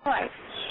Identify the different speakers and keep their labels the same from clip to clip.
Speaker 1: Right.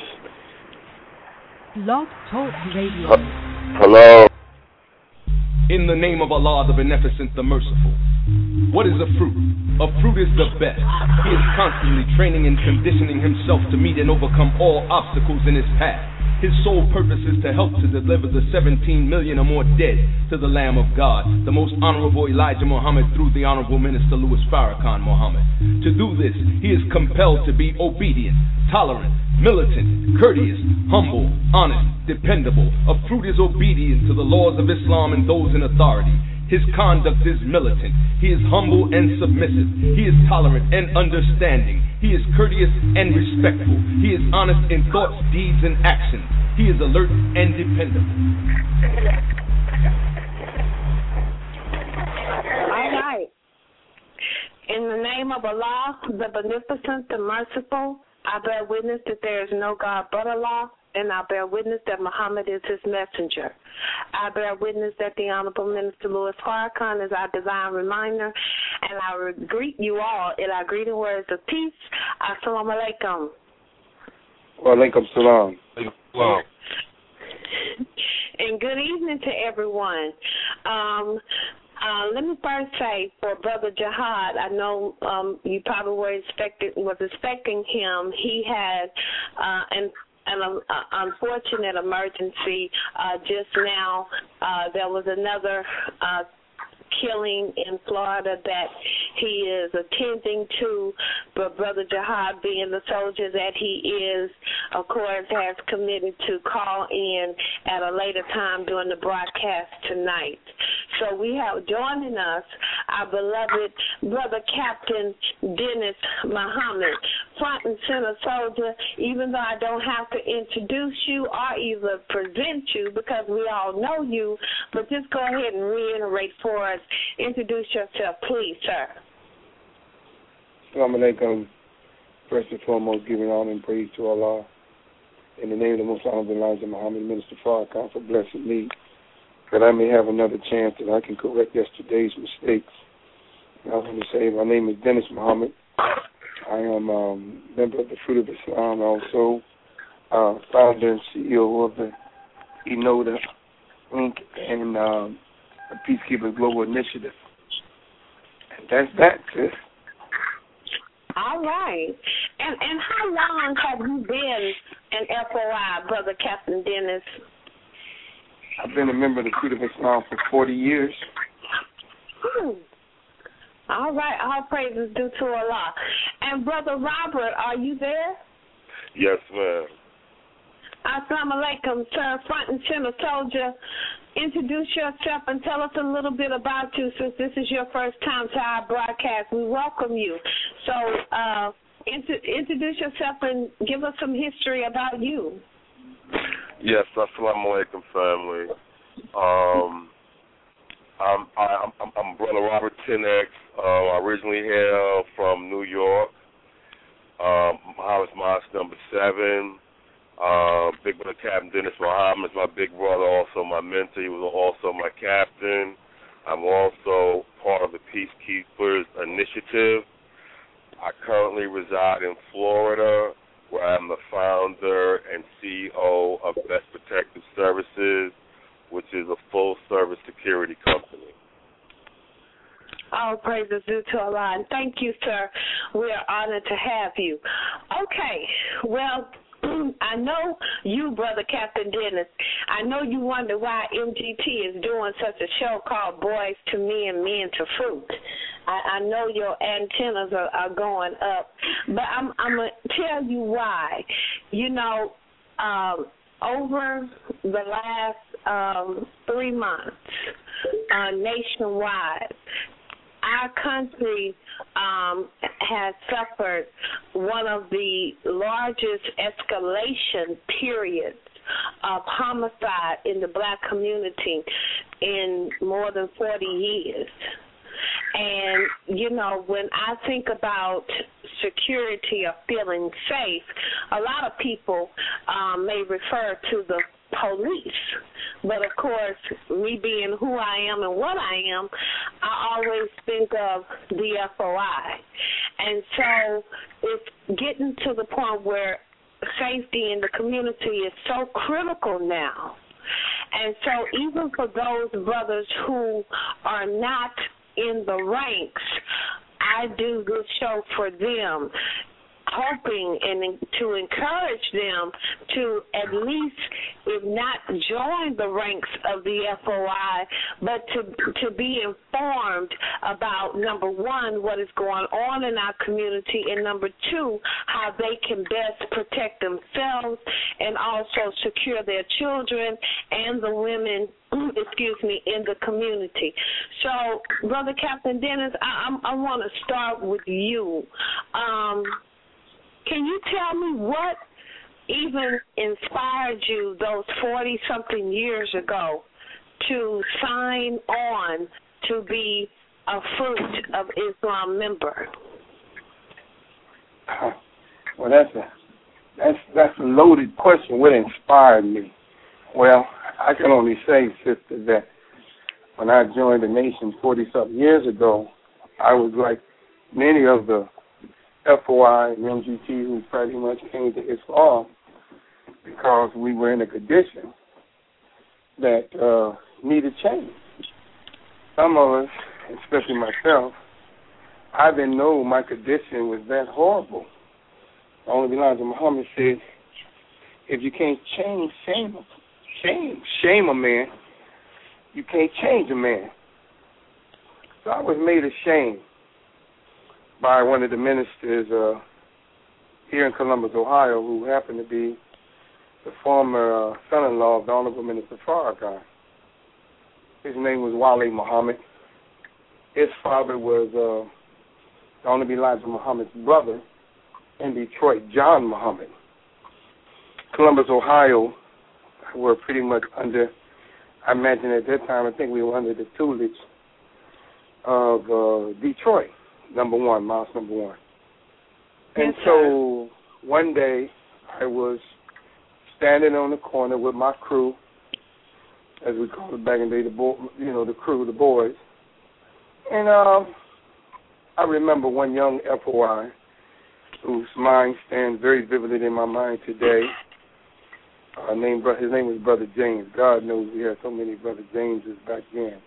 Speaker 2: Blog Talk Radio.
Speaker 3: Hello.
Speaker 4: In the name of Allah, the Beneficent, the Merciful. What is a fruit? A fruit is the best. He is constantly training and conditioning himself to meet and overcome all obstacles in his path. His sole purpose is to help to deliver the 17 million or more dead to the Lamb of God, the most honorable Elijah Muhammad through the honorable Minister Louis Farrakhan Muhammad. To do this, he is compelled to be obedient, tolerant, militant, courteous, humble, honest, dependable. A fruit is obedient to the laws of Islam and those in authority. His conduct is militant. He is humble and submissive. He is tolerant and understanding. He is courteous and respectful. He is honest in thoughts, deeds, and actions. He is alert and dependable.
Speaker 1: All right. In the name of Allah, the Beneficent, the Merciful, I bear witness that there is no God but Allah, and I bear witness that Muhammad is his messenger. I bear witness that the Honorable Minister Louis Farrakhan is our divine reminder, and I greet you all in our greeting words of peace. Assalamu alaikum.
Speaker 3: Wa alaikum salam. Wow.
Speaker 1: And good evening to everyone. Let me first say, for Brother Jihad, I know you probably was expecting him. He had an unfortunate emergency just now. There was another killing in Florida that he is attending to, but Brother Jihad, being the soldier that he is, of course, has committed to call in at a later time during the broadcast tonight. So we have joining us our beloved Brother Captain Dennis Muhammad, front and center soldier, even though I don't have to introduce you or even present you because we all know you, but just go ahead and reiterate for us. Introduce yourself, please, sir.
Speaker 3: Assalamu alaikum. First and foremost, giving honor and praise to Allah. In the name of the Most Honorable Elijah Muhammad, Minister Farrakhan, for blessing me, that I may have another chance that I can correct yesterday's mistakes. I want to say my name is Dennis Muhammad. I am a member of the Fruit of Islam, also founder and CEO of the Enoda Inc. and the Peacekeepers Global Initiative. And that's that, sis.
Speaker 1: All right. And how long have you been an FOI, Brother Captain Dennis?
Speaker 3: I've been a member of the Fruit of Islam for 40 years.
Speaker 1: All right. All praises due to Allah. And Brother Robert, are you there?
Speaker 5: Yes, ma'am.
Speaker 1: Assalamu alaikum, sir. Front and center soldier. Introduce yourself and tell us a little bit about you, since this is your first time to our broadcast. We welcome you. So introduce yourself and give us some history about you.
Speaker 5: Yes, assalamu alaikum, family. I'm Brother Robert Tenex. I originally hail from New York. Muhammad's Mosque number 7. Big Brother Captain Dennis Muhammad is my big brother, also my mentor. He was also my captain. I'm also part of the Peacekeepers Initiative. I currently reside in Florida, where I'm the founder and CEO of Best Protective Services, which is a full-service security company.
Speaker 1: All praises due to Allah, and thank you, sir. We are honored to have you. Okay, well, I know you, Brother Captain Dennis, I know you wonder why MGT is doing such a show called Boys to Men, Men to Fruit. I know your antennas are going up, but I'm going to tell you why. You know, over the last 3 months, nationwide, our country has suffered one of the largest escalation periods of homicide in the black community in more than 40 years. And, you know, when I think about security or feeling safe, a lot of people may refer to the police. But, of course, me being who I am and what I am, I always think of the FOI. And so it's getting to the point where safety in the community is so critical now. And so even for those brothers who are not in the ranks, I do this show for them, hoping and to encourage them to at least, if not join the ranks of the FOI, but to be informed about, number one, what is going on in our community, and number two, how they can best protect themselves and also secure their children and the women, in the community. So, Brother Captain Dennis, I want to start with you. Can you tell me what even inspired you those 40-something years ago to sign on to be a Fruit of Islam member?
Speaker 3: Well, that's a loaded question. What inspired me? Well, I can only say, sister, that when I joined the nation 40-something years ago, I was like many of the FOI and MGT who pretty much came to Islam because we were in a condition that needed change. Some of us, especially myself, I didn't know my condition was that horrible. The only Elijah Muhammad said, if you can't change, shame a man, you can't change a man. So I was made ashamed by one of the ministers here in Columbus, Ohio, who happened to be the former son-in-law of the Honorable Minister Farrakhan. His name was Wali Muhammad. His father was the Honorable Elijah Muhammad's brother in Detroit, John Muhammad. Columbus, Ohio, were pretty much under, I imagine at that time, I think we were under the tutelage of Detroit. Mosque number one. And so one day I was standing on the corner with my crew, as we called it back in the day, the crew, the boys. And I remember one young FOI whose mind stands very vividly in my mind today. His name was Brother James. God knows we had so many Brother Jameses back then.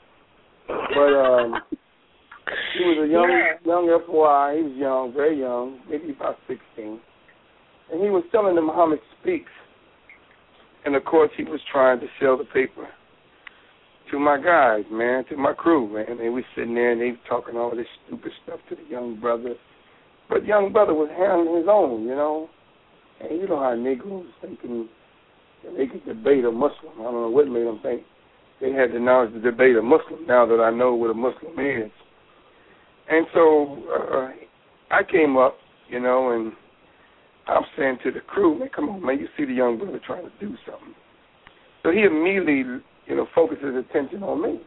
Speaker 3: But he was a young FOI. He was young, very young, maybe about 16. And he was telling the Muhammad Speaks. And, of course, he was trying to sell the paper to my guys, man, to my crew, man. They were sitting there and they were talking all this stupid stuff to the young brother. But the young brother was handling his own, you know. And you know how Negroes thinking they could debate a Muslim. I don't know what made them think they had the knowledge to debate a Muslim now that I know what a Muslim is. And so I came up, you know, and I'm saying to the crew, man, come on, man, you see the young brother trying to do something. So he immediately, you know, focused his attention on me.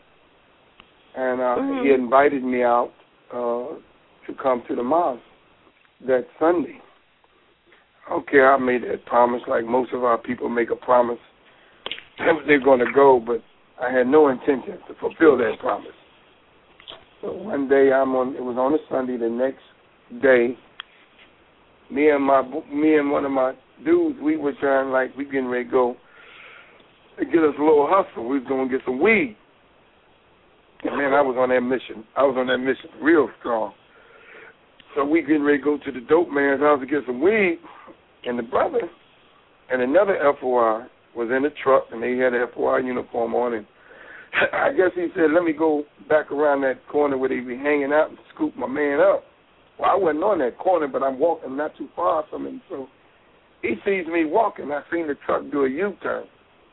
Speaker 3: And he invited me out to come to the mosque that Sunday. Okay, I made that promise like most of our people make a promise that they're going to go, but I had no intention to fulfill that promise. So one day it was on a Sunday. The next day, me and one of my dudes, we were trying we getting ready to go to get us a little hustle. We was going to get some weed. And man, I was on that mission real strong. So we getting ready to go to the dope man's house to get some weed. And the brother and another FOI was in the truck, and they had an FOI uniform on. And I guess he said, let me go back around that corner where they be hanging out and scoop my man up. Well, I wasn't on that corner, but I'm walking not too far from him. So he sees me walking. I seen the truck do a U-turn.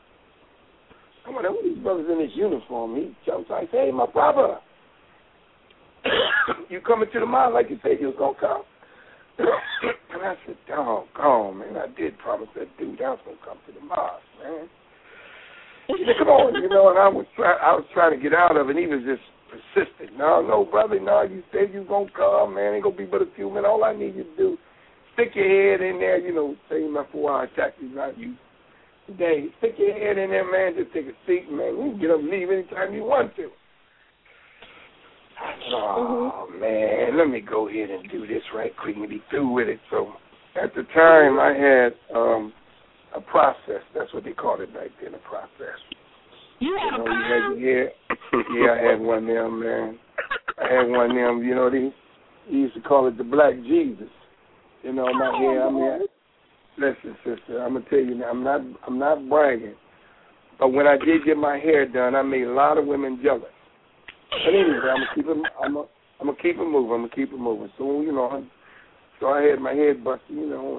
Speaker 3: I'm like, what are these brothers in this uniform? He jumps out and says, hey, my brother, you coming to the mosque like you said you was going to come? And I said, doggone, man, I did promise that dude I was going to come to the mosque, man. He said, come on, you know, and I was trying to get out of it, and he was just persistent. No, brother, no, you said you was going to come, man. Ain't going to be but a few minutes. All I need you to do, stick your head in there, you know, say my 4-hour taxi, not you. Today, stick your head in there, man, just take a seat, man. You can get up and leave anytime you want to. I said, man, let me go ahead and do this right quick and be through with it. So at the time I had a process. That's what they called it back then, a process.
Speaker 1: You had a
Speaker 3: perm? Yeah, I had one of them, man. I had one of them. You know, they used to call it the Black Jesus. You know, my hair. I mean, listen, sister, I'm gonna tell you now. I'm not bragging, but when I did get my hair done, I made a lot of women jealous. But anyway, I'm gonna keep it moving. So you know, so I had my head busted, you know,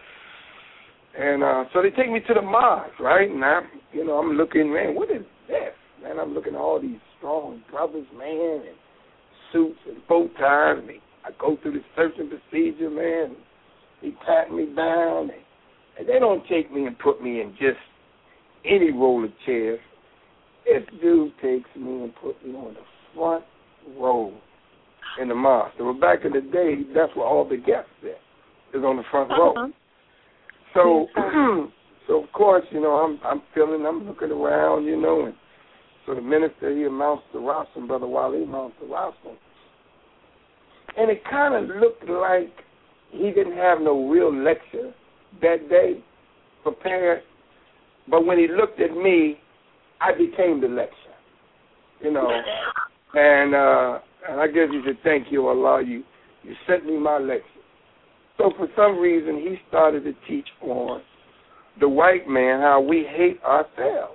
Speaker 3: and so they take me to the mosque, right? And I'm looking, man, what is this? Man, I'm looking at all these strong brothers, man, and suits and bow ties. And I go through the searching procedure, man. They pat me down, and they don't take me and put me in just any roll of chairs. This dude takes me and put me on the front row in the mosque. So back in the day, that's where all the guests sit, is on the front row. So, so of course, you know, I'm looking around, you know, and so the minister, he mounts the rostrum, Brother Wale mounts the rostrum. And it kind of looked like he didn't have no real lecture that day prepared. But when he looked at me, I became the lecture, you know. And I guess he said, thank you, Allah, you sent me my lecture. So for some reason, he started to teach on the white man, how we hate ourselves.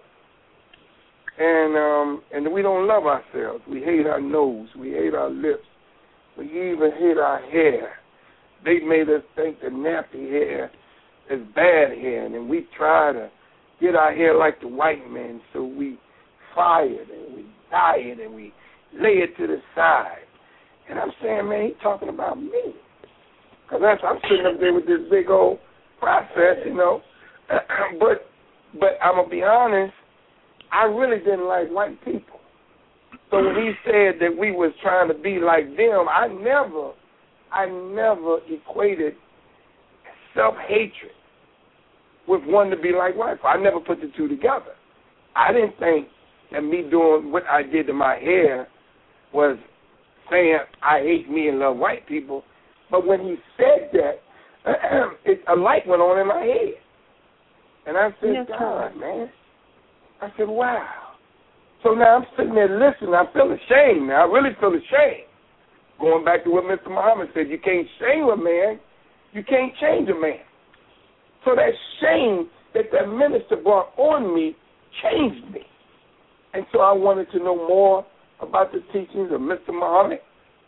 Speaker 3: And we don't love ourselves. We hate our nose. We hate our lips. We even hate our hair. They made us think that nappy hair is bad hair, and we try to get our hair like the white man, so we fry it and we dye it and we lay it to the side. And I'm saying, man, he's talking about me. Because I'm sitting up there with this big old process, you know. But I'm going to be honest, I really didn't like white people. So when he said that we was trying to be like them, I never equated self-hatred with wanting to be like white people. I never put the two together. I didn't think that me doing what I did to my hair was saying I hate me and love white people. But when he said that, a light went on in my head. And I said, God, man. I said, wow. So now I'm sitting there listening. I feel ashamed now. I really feel ashamed. Going back to what Mr. Muhammad said, you can't shame a man. You can't change a man. So that shame that minister brought on me changed me. And so I wanted to know more about the teachings of Mr. Muhammad.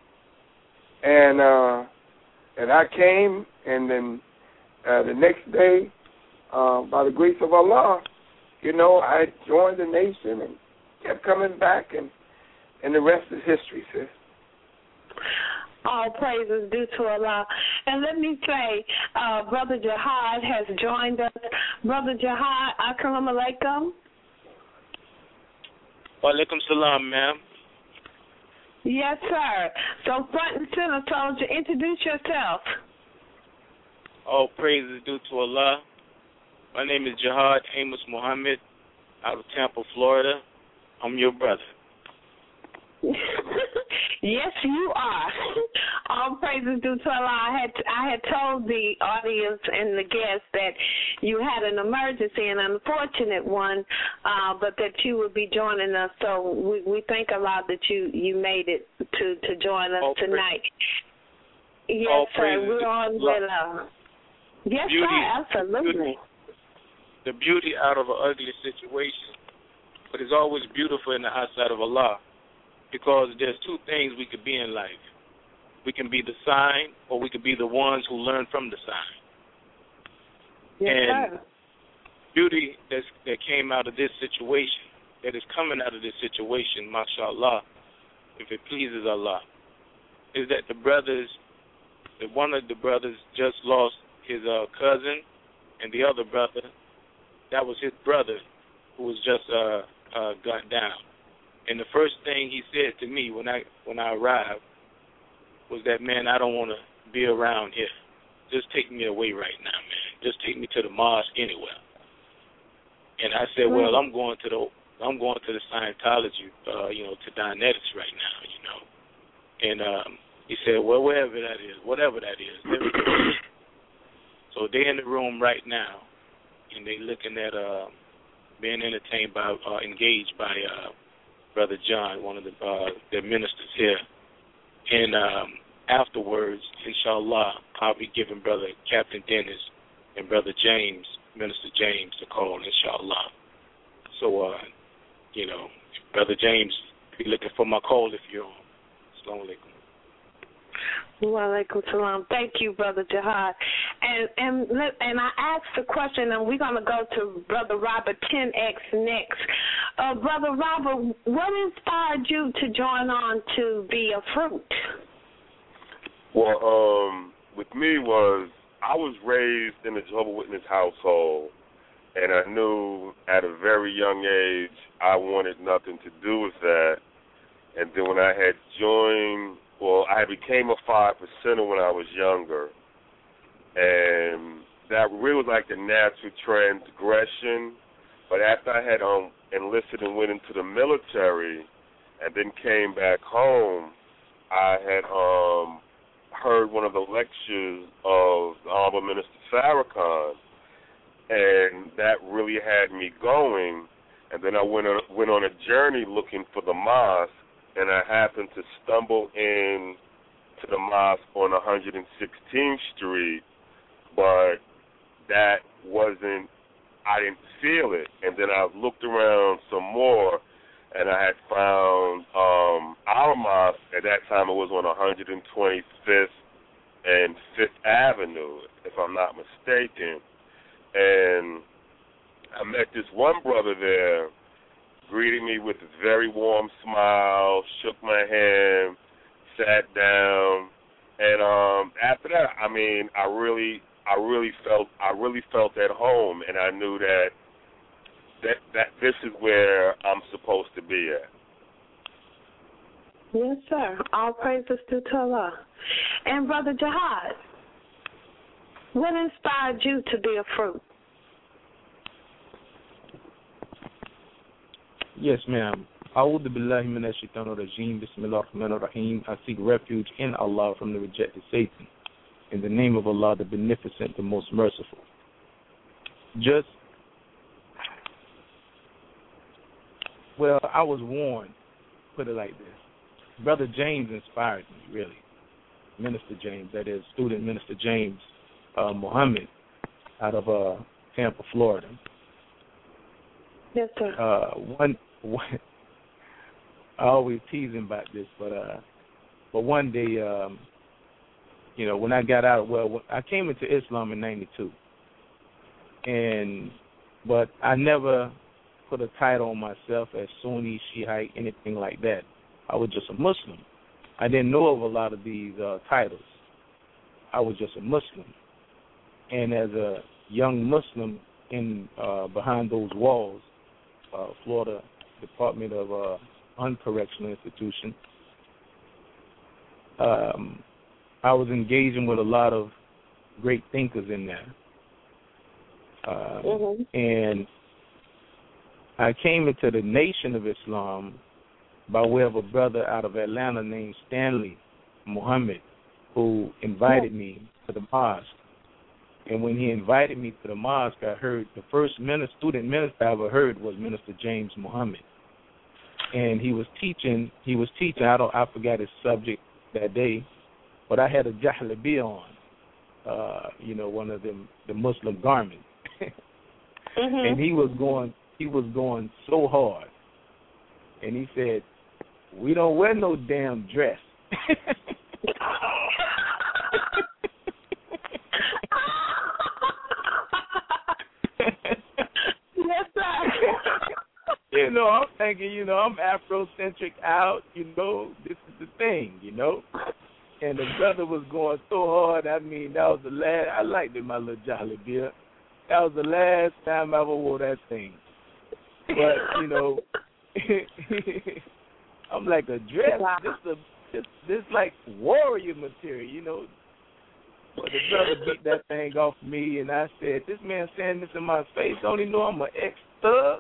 Speaker 3: And I came, and then the next day, by the grace of Allah, you know, I joined the nation and kept coming back, and the rest is history, sis.
Speaker 1: All praises due to Allah. And let me say, Brother Jihad has joined us. Brother Jihad, Assalamu alaikum.
Speaker 6: Wa alaikum salam, ma'am.
Speaker 1: Yes, sir. So front and center, told you, introduce yourself.
Speaker 6: All praises due to Allah. My name is Jihad Amos Muhammad out of Tampa, Florida. I'm your brother.
Speaker 1: Yes, you are. All praises due to Allah. I had told the audience and the guests that you had an emergency, an unfortunate one, but that you would be joining us. So we thank Allah that you made it to join us tonight. Yes, sir. We're on with yes, beauty, sir. Absolutely.
Speaker 6: The beauty out of an ugly situation, but it's always beautiful in the eyesight of Allah. Because there's two things we could be in life. We can be the sign, or we could be the ones who learn from the sign.
Speaker 1: Yes,
Speaker 6: and
Speaker 1: sir.
Speaker 6: Beauty that came out of this situation, that is coming out of this situation, mashallah, if it pleases Allah, is that one of the brothers just lost his cousin, and the other brother, that was his brother, who was just gunned down. And the first thing he said to me when I arrived was that, man, I don't want to be around here. Just take me away right now, man. Just take me to the mosque anywhere. And I said, well, I'm going to the Scientology, to Dianetics right now, you know. And he said, well, whatever that is, there we go. So they're in the room right now, and they're looking at being entertained by, engaged by Brother John, one of the ministers here. And afterwards, inshallah, I'll be giving Brother Captain Dennis and Brother James, Minister James, a call, inshallah. So, Brother James, be looking for my call if you're on. Assalamu alaikum.
Speaker 1: Wa alaikum salam. Thank you, Brother Jihad. And I asked the question, and we're going to go to Brother Robert 10X next. Brother Robert, what inspired you to join on to be a fruit?
Speaker 5: Well, with me I was raised in a Jehovah's Witness household, and I knew at a very young age I wanted nothing to do with that. And then when I had joined, I became a 5%er when I was younger, and that really was like the natural transgression. But after I had enlisted and went into the military and then came back home, I had heard one of the lectures of the Honorable Minister Farrakhan, and that really had me going. And then I went on a journey looking for the mosque, and I happened to stumble in to the mosque on 116th Street, but that wasn't, I didn't feel it. And then I looked around some more, and I had found our mosque. At that time, it was on 125th and 5th Avenue, if I'm not mistaken. And I met this one brother there, greeted me with a very warm smile, shook my hand, sat down, and after that, I mean, I really felt at home, and I knew that this is where I'm supposed to be at.
Speaker 1: Yes, sir. All praises to Allah. And Brother Jihad, what inspired you to be a fruit?
Speaker 7: Yes, ma'am. A'udhu billahi minash shaitanir rajim. Bismillahir rahmanir rahim. I seek refuge in Allah from the rejected Satan. In the name of Allah, the Beneficent, the Most Merciful. I was warned, put it like this. Brother James inspired me, really. Minister James, that is, student Minister James Muhammad out of Tampa, Florida.
Speaker 1: Yes, sir.
Speaker 7: I always tease him about this, but one day, when I got out, I came into Islam in '92, but I never put a title on myself as Sunni, Shiite, anything like that. I was just a Muslim. I didn't know of a lot of these titles. I was just a Muslim, and as a young Muslim behind those walls, Florida Department of Uncorrectional Institution, I was engaging with a lot of great thinkers in there. And I came into the Nation of Islam by way of a brother out of Atlanta named Stanley Muhammad, who invited me to the mosque. And when he invited me to the mosque, I heard the first student minister I ever heard was Minister James Muhammad. And he was teaching, I forgot his subject that day, but I had a jahlabiyah on, one of the Muslim garments. And he was going so hard. And he said, "We don't wear no damn dress."
Speaker 1: Yes, sir.
Speaker 7: I'm thinking, I'm Afrocentric out, this is the thing, And the brother was going so hard, I mean, that was the last, I liked it, my little jahlabiyah. That was the last time I ever wore that thing. But, I'm like, a dress, this like warrior material, But the brother beat that thing off me, and I said, this man saying this in my face, don't he know I'm an ex-thug?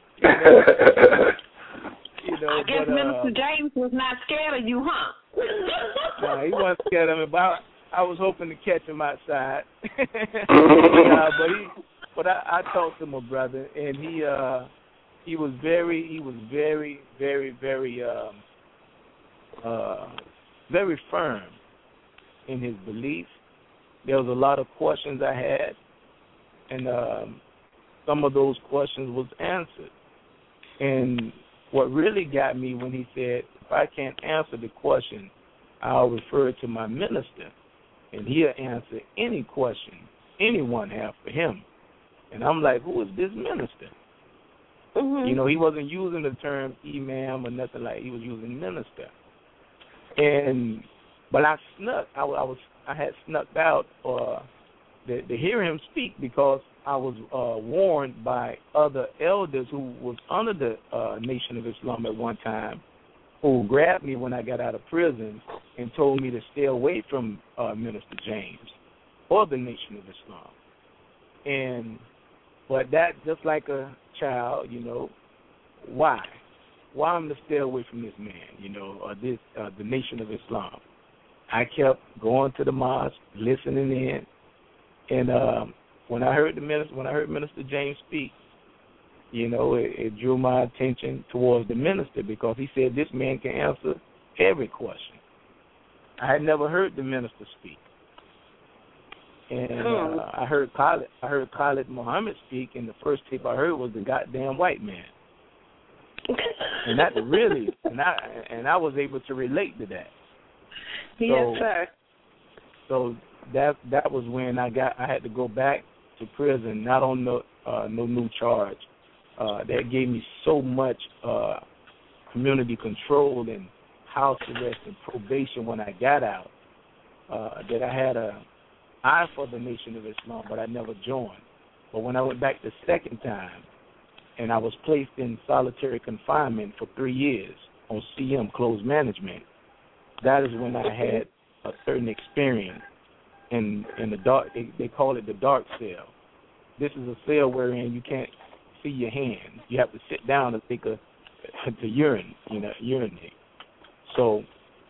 Speaker 1: I guess Minister James was not scared of you, huh?
Speaker 7: No, he wasn't scared of me, but I was hoping to catch him outside. But I talked to my brother, and he was very, very firm in his beliefs. There was a lot of questions I had, and some of those questions was answered. And what really got me when he said, if I can't answer the question, I'll refer it to my minister, and he'll answer any question anyone have for him. And I'm like, who is this minister?
Speaker 1: Mm-hmm.
Speaker 7: You know, he wasn't using the term imam or nothing like. He was using minister. But I snuck. I had snuck out to hear him speak because I was warned by other elders who was under the Nation of Islam at one time, who grabbed me when I got out of prison and told me to stay away from Minister James or the Nation of Islam. But that, just like a child, you know, why? Why I'm to stay away from this man, you know, or the Nation of Islam? I kept going to the mosque, listening in, and when I heard Minister James speak, you know, it drew my attention towards the minister because he said this man can answer every question. I had never heard the minister speak. And I heard Khalid Muhammad speak, and the first tape I heard was the goddamn white man. And that really, and I was able to relate to that.
Speaker 1: Yes, sir.
Speaker 7: So that was when I had to go back to prison, not on no new charge. That gave me so much community control and house arrest and probation when I got out that I had a eye for the Nation of Islam, but I never joined. But when I went back the second time, and I was placed in solitary confinement for 3 years on CM, closed management, that is when I had a certain experience in the dark. They call it the dark cell. This is a cell wherein you can't see your hand. You have to sit down and take to urinate. So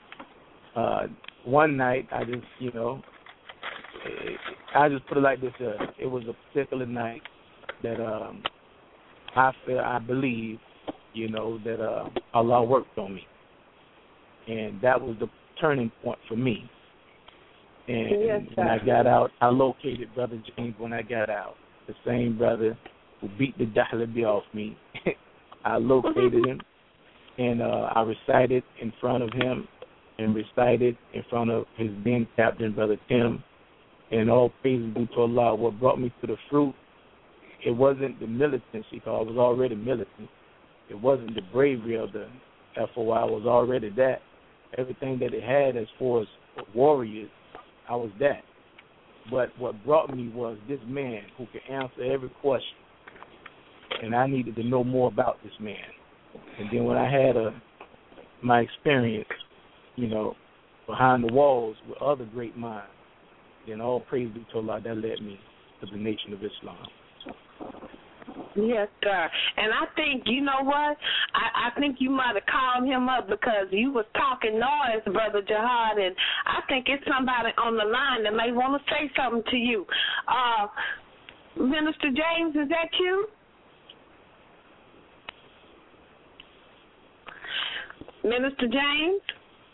Speaker 7: one night I just, you know, I just put it like this: it was a particular night that I believe, you know, that Allah worked on me, and that was the turning point for me. And
Speaker 1: yes,
Speaker 7: when I got out, I located Brother James. When I got out, the same brother who beat the dahlabi off me, I located him, and I recited in front of him, and recited in front of his then captain, Brother Tim. And all praises due to Allah. What brought me to the fruit, it wasn't the militancy, because I was already militant. It wasn't the bravery of the FOI. I was already that. Everything that it had as far as warriors, I was that. But what brought me was this man who could answer every question. And I needed to know more about this man. And then when I had my experience, you know, behind the walls with other great minds, then all praise be to Allah, that led me to the Nation of Islam.
Speaker 1: Yes, sir. And I think, you know what? I think you might have called him up because you was talking noise, Brother Jihad, and I think it's somebody on the line that may want to say something to you. Minister James, is that you? Minister James?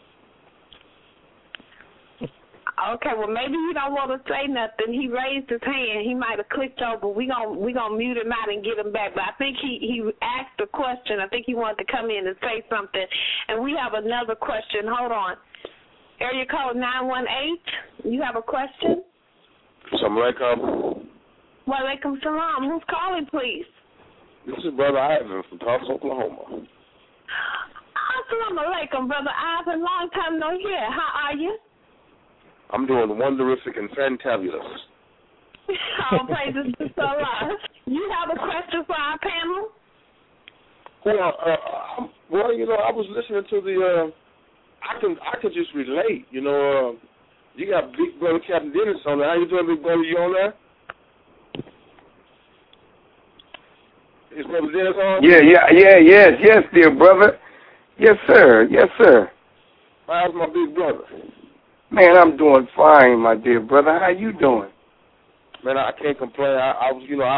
Speaker 1: Okay, well maybe he don't want to say nothing. He raised his hand. He might have clicked over. We gonna mute him out and get him back. But I think he asked a question. I think he wanted to come in and say something. And we have another question. Hold on. Area code 918. You have a question?
Speaker 5: Assalamu alaikum.
Speaker 1: Wa alaikum salam. Who's calling, please?
Speaker 5: This is Brother Ivan from Tulsa, Oklahoma.
Speaker 1: Assalamu alaikum, Brother Ivan. Long time no hear. How are you?
Speaker 5: I'm doing wonderific and fantabulous.
Speaker 1: All praises to Allah. You have a question for our panel?
Speaker 5: Well, you know, I was listening to the. I can just relate. You know, you got Big Brother Captain Dennis on there. How you doing, Big Brother? You on there? Is Brother Dennis on?
Speaker 3: Yes, dear brother. Yes, sir.
Speaker 5: How's my big brother?
Speaker 3: Man, I'm doing fine, my dear brother. How you doing?
Speaker 8: Man, I can't complain. I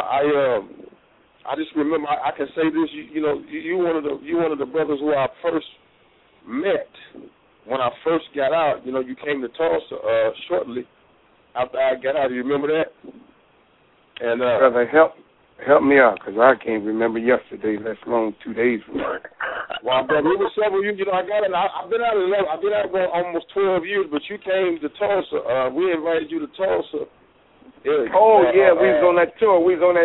Speaker 8: just remember. I can say this. You one of the brothers who I first met when I first got out. You came to Tulsa shortly after I got out. Do you remember that? And
Speaker 3: brother, help me out, because I can't remember yesterday, let alone 2 days from now.
Speaker 8: Well, brother, it was several years. I got it. I've been out about almost 12 years, but you came to Tulsa. We invited you to Tulsa.
Speaker 3: Yeah, we was on that tour.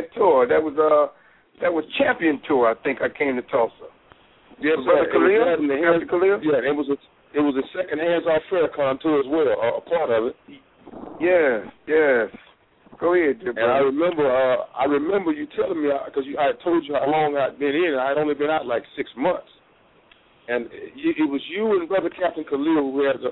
Speaker 3: That was Champion Tour. I think I came to Tulsa.
Speaker 8: Yeah,
Speaker 3: Brother Khalil? Mr. Khalil?
Speaker 8: Yeah, it was a second hands-off Farrakhan tour as well, a part of it.
Speaker 3: Yes. Go ahead, dear brother.
Speaker 8: And I remember you telling me, because I had told you how long I'd been in, and I had only been out like 6 months. And it was you and Brother Captain Khalil who had,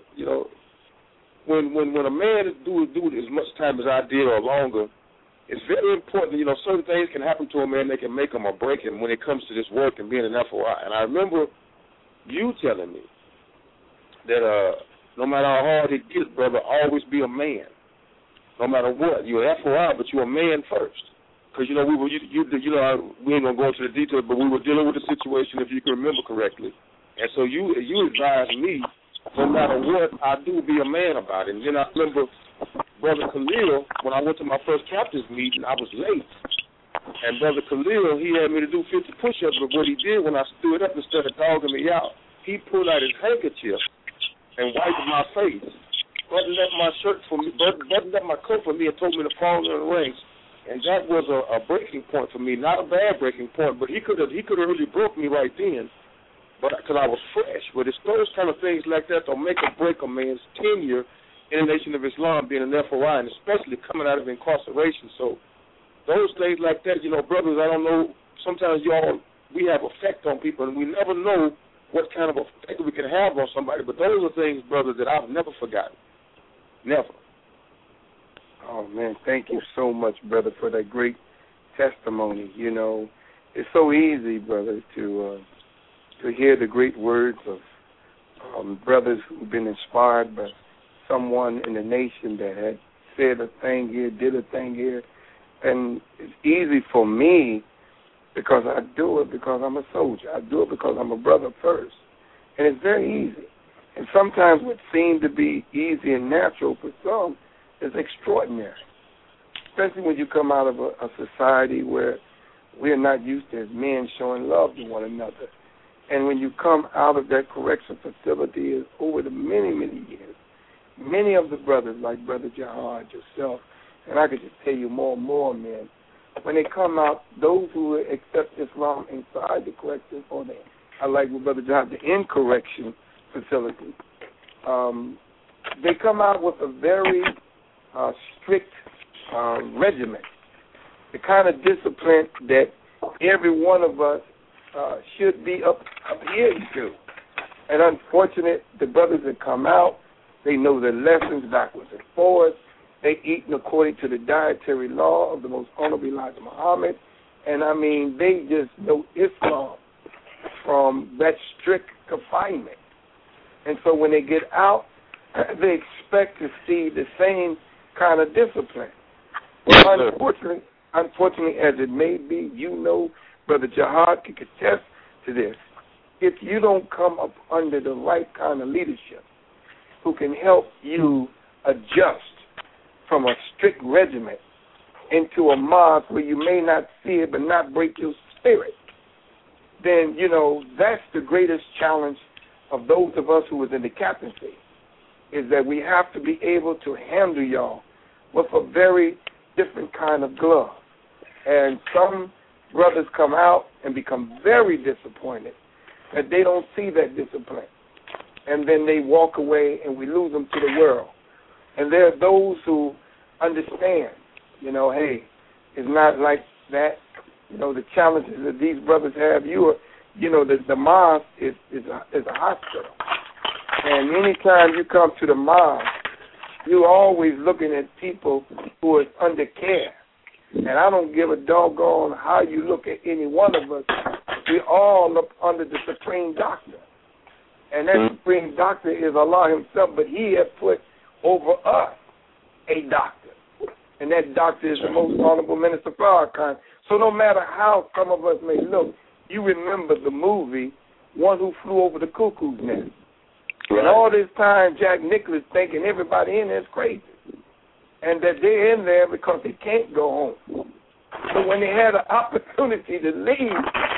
Speaker 8: when a man do as much time as I did or longer, it's very important. Certain things can happen to a man, they can make him or break him when it comes to this work and being an FOI. And I remember you telling me that no matter how hard it gets, brother, always be a man. No matter what, you're an FOI, but you're a man first. Because we ain't gonna go into the details, but we were dealing with a situation, if you can remember correctly. And so you advised me, no matter what I do, be a man about it. And then I remember Brother Khalil, when I went to my first captain's meeting, I was late. And Brother Khalil, he had me to do 50 push-ups, but what he did when I stood up, instead of dogging me out, he pulled out his handkerchief and wiped my face, buttoned up my shirt for me, buttoned up my coat for me, and told me to fall in the ranks. And that was a breaking point for me, not a bad breaking point, but he could have really broke me right then, but because I was fresh. But it's those kind of things like that that'll make or break a man's tenure in the Nation of Islam, being an FOI, and especially coming out of incarceration. So those things like that, brothers, I don't know, sometimes we have effect on people, and we never know what kind of effect we can have on somebody, but those are things, brothers, that I've never forgotten. Never.
Speaker 3: Oh, man, thank you so much, brother, for that great testimony. It's so easy, brother, to hear the great words of brothers who've been inspired by someone in the nation that had said a thing here, did a thing here. And it's easy for me because I do it because I'm a soldier. I do it because I'm a brother first. And it's very easy. And sometimes what seems to be easy and natural for some is extraordinary, especially when you come out of a society where we're not used to as men showing love to one another. And when you come out of that correction facility over the many, many years, many of the brothers, like Brother Jihad, yourself, and I could just tell you more and more men, when they come out, those who accept Islam inside the correction, I like with Brother Jihad, the in-correction facility, they come out with a very strict regimen, the kind of discipline that every one of us should be adhered to. And unfortunate, the brothers that come out, they know their lessons backwards and forwards. They eating according to the dietary law of the most honorable Elijah Muhammad. And, they just know Islam from that strict confinement. And so when they get out, they expect to see the same kind of discipline. Well, unfortunately, as it may be, Brother Jihad can attest to this. If you don't come up under the right kind of leadership who can help you adjust from a strict regimen into a mosque where you may not see it but not break your spirit, then, that's the greatest challenge of those of us who was in the captaincy, is that we have to be able to handle y'all with a very different kind of glove. And some brothers come out and become very disappointed that they don't see that discipline. And then they walk away and we lose them to the world. And there are those who understand, hey, it's not like that. The challenges that these brothers have, the mosque is a hospital. And anytime you come to the mosque, you're always looking at people who are under care. And I don't give a doggone how you look at any one of us. We all look under the supreme doctor. And that's supreme doctor is Allah himself, but he has put over us a doctor. And that doctor is the most honorable Minister Farrakhan. So no matter how some of us may look, you remember the movie One Who Flew Over the Cuckoo's Nest. Right. And all this time, Jack Nicklaus thinking everybody in there is crazy. And that they're in there because they can't go home. So when they had an opportunity to leave,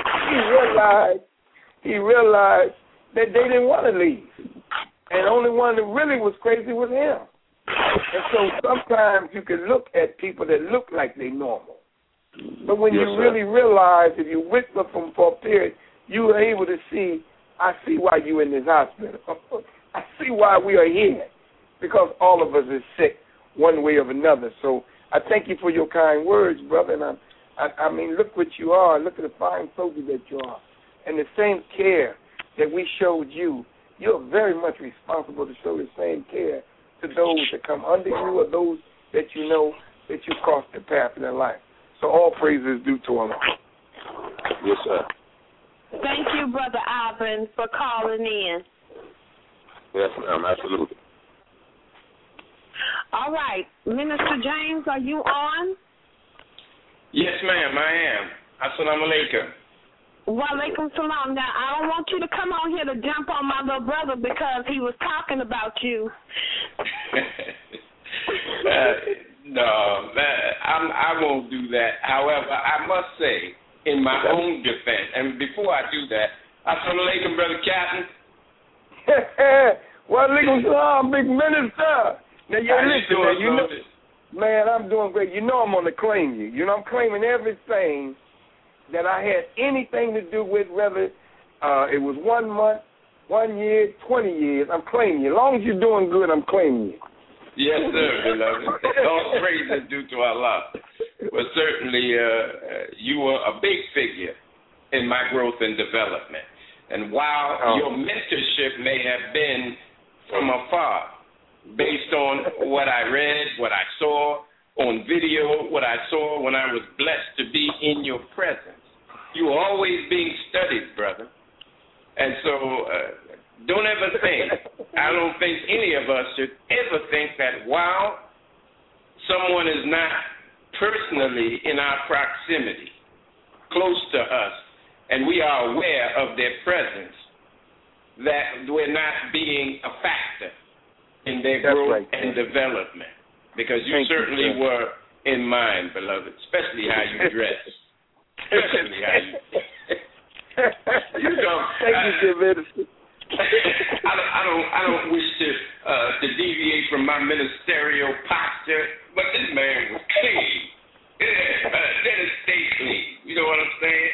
Speaker 3: he realized that they didn't want to leave. And the only one that really was crazy was him. And so sometimes you can look at people that look like they normal. But when you really realize, if you witness them for a period, you are able to see, I see why you're in this hospital. I see why we are here. Because all of us is sick one way or another. So I thank you for your kind words, brother. And I mean, look what you are. Look at the fine soldier that you are. And the same care that we showed you, you're very much responsible to show the same care to those that come under you or those that you know that you crossed the path in their life. So all praise is due to Allah.
Speaker 8: Yes, sir.
Speaker 1: Thank you, Brother Ivan, for calling in.
Speaker 8: Yes, ma'am, absolutely.
Speaker 1: All right. Minister James, are you on?
Speaker 9: Yes, ma'am, I am. Assalamu alaikum.
Speaker 1: Wa alaikum salam. Now, I don't want you to come on here to jump on my little brother because he was talking about you.
Speaker 9: No, I won't do that. However, I must say, in my own defense, and before I do that, assalamu alaikum, Brother Captain.
Speaker 3: Wa alaikum salam, big minister. Now, you know, man, I'm doing great. You know I'm going to claim you. You know, I'm claiming everything that I had anything to do with, whether it was 1 month, 1 year, 20 years. I'm claiming you. As long as you're doing good, I'm claiming you.
Speaker 9: Yes, sir, beloved. All praise is due to Allah. But certainly, you were a big figure in my growth and development. And while your mentorship may have been from afar, based on what I read, what I saw on video, what I saw when I was blessed to be in your presence, you were always being studied, brother. And so don't ever think, I don't think any of us should ever think that while someone is not personally in our proximity, close to us, and we are aware of their presence, that we're not being a factor in their growth and development. Because you certainly were in mind, beloved, especially how you dress. Especially how you
Speaker 3: Thank you, minister.
Speaker 9: I don't wish to deviate from my ministerial posture, but this man was clean. Let it stay clean. You know what I'm saying?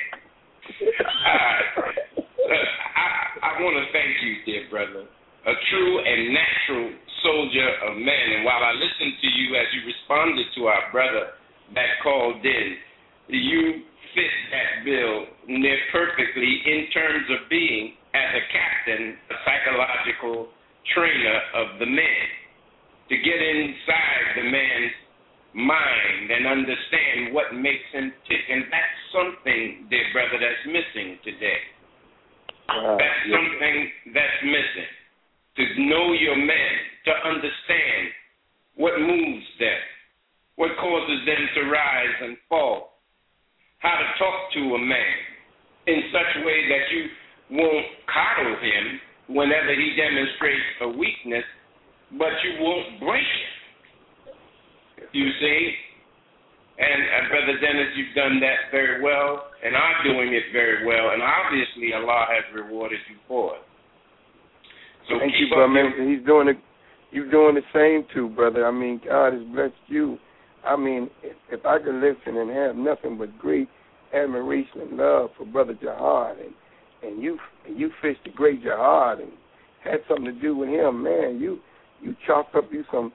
Speaker 9: I want to thank you, dear brother, a true and natural soldier of man. And while I listened to you as you responded to our brother that called in, you fit that bill near perfectly in terms of being, as a captain, a psychological trainer of the man, to get inside the man's mind and understand what makes him tick. And that's something, dear brother, that's missing today. That's something that's missing. To know your men, to understand what moves them, what causes them to rise and fall, how to talk to a man in such a way that you won't coddle him whenever he demonstrates a weakness, but you won't break him. You see? And Brother Dennis, you've done that very well, and are doing it very well, and obviously Allah has rewarded you for it. So
Speaker 3: thank you, brother. He's doing it. You're doing the same too, brother. I mean, God has blessed you. I mean, if I could listen and have nothing but great admiration and love for Brother Jihad, and you fished the great Jihad and had something to do with him, man. You chalked up you some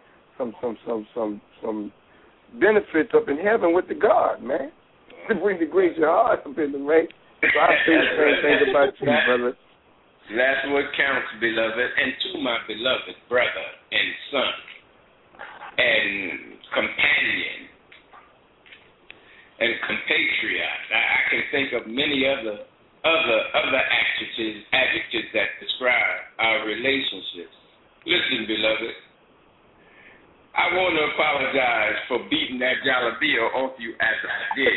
Speaker 3: benefits up in heaven with the God, man. To bring the great Jihad up in the ring. So I say the same thing about you, brother.
Speaker 9: That's what counts, beloved. And to my beloved brother and son and companion and compatriot, I can think of many other other adjectives that describe our relationships. Listen, beloved, I want to apologize for beating that jalapeno off you as I did.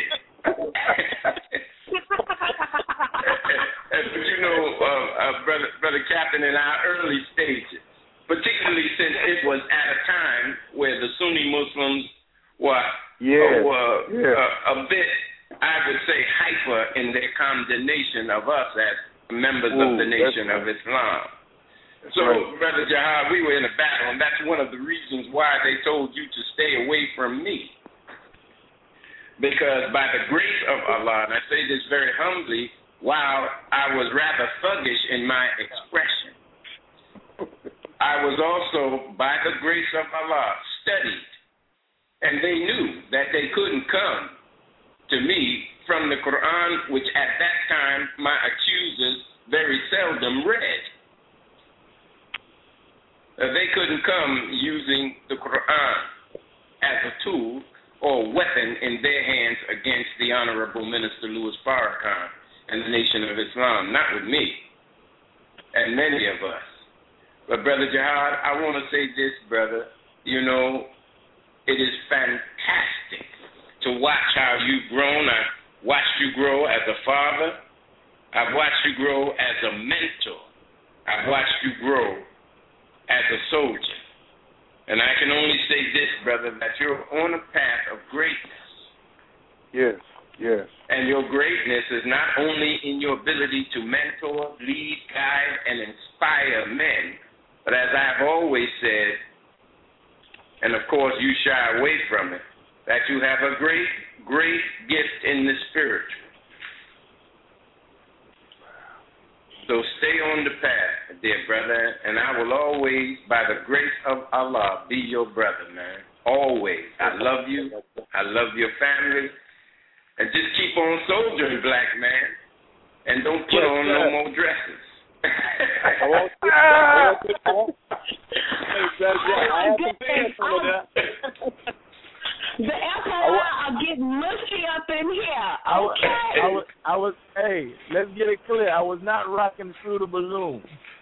Speaker 9: But you know, Brother Captain, in our early stages, particularly since it was at a time where the Sunni Muslims were a bit, I would say, hyper in their condemnation of us as members of the Nation of Islam. So, Brother Jihad, we were in a battle, and that's one of the reasons why they told you to stay away from me. Because by the grace of Allah, and I say this very humbly, while I was rather thuggish in my expression, I was also, by the grace of Allah, studied. And they knew that they couldn't come to me from the Quran, which at that time my accusers very seldom read. They couldn't come using the Quran as a tool or weapon in their hands against the Honorable Minister Louis Farrakhan and the Nation of Islam, not with me and many of us. But Brother Jihad, I want to say this, brother. You know, it is fantastic to watch how you've grown. I've watched you grow as a father. I've watched you grow as a mentor. I've watched you grow as a soldier. And I can only say this, brother, that you're on a path of greatness.
Speaker 3: Yes, yes. And
Speaker 9: your greatness is not only in your ability to mentor, lead, guide, and inspire men, but as I've always said, and of course you shy away from it, that you have a great, great gift in the spiritual. So stay on the path, dear brother, and I will always, by the grace of Allah, be your brother, man. Always. I love you. I love your family. And just keep on soldiering, black man. And don't put on no more dresses.
Speaker 1: The FOI are getting mushy up in here. Okay.
Speaker 7: Hey, let's get it clear. I was not rocking through the balloon.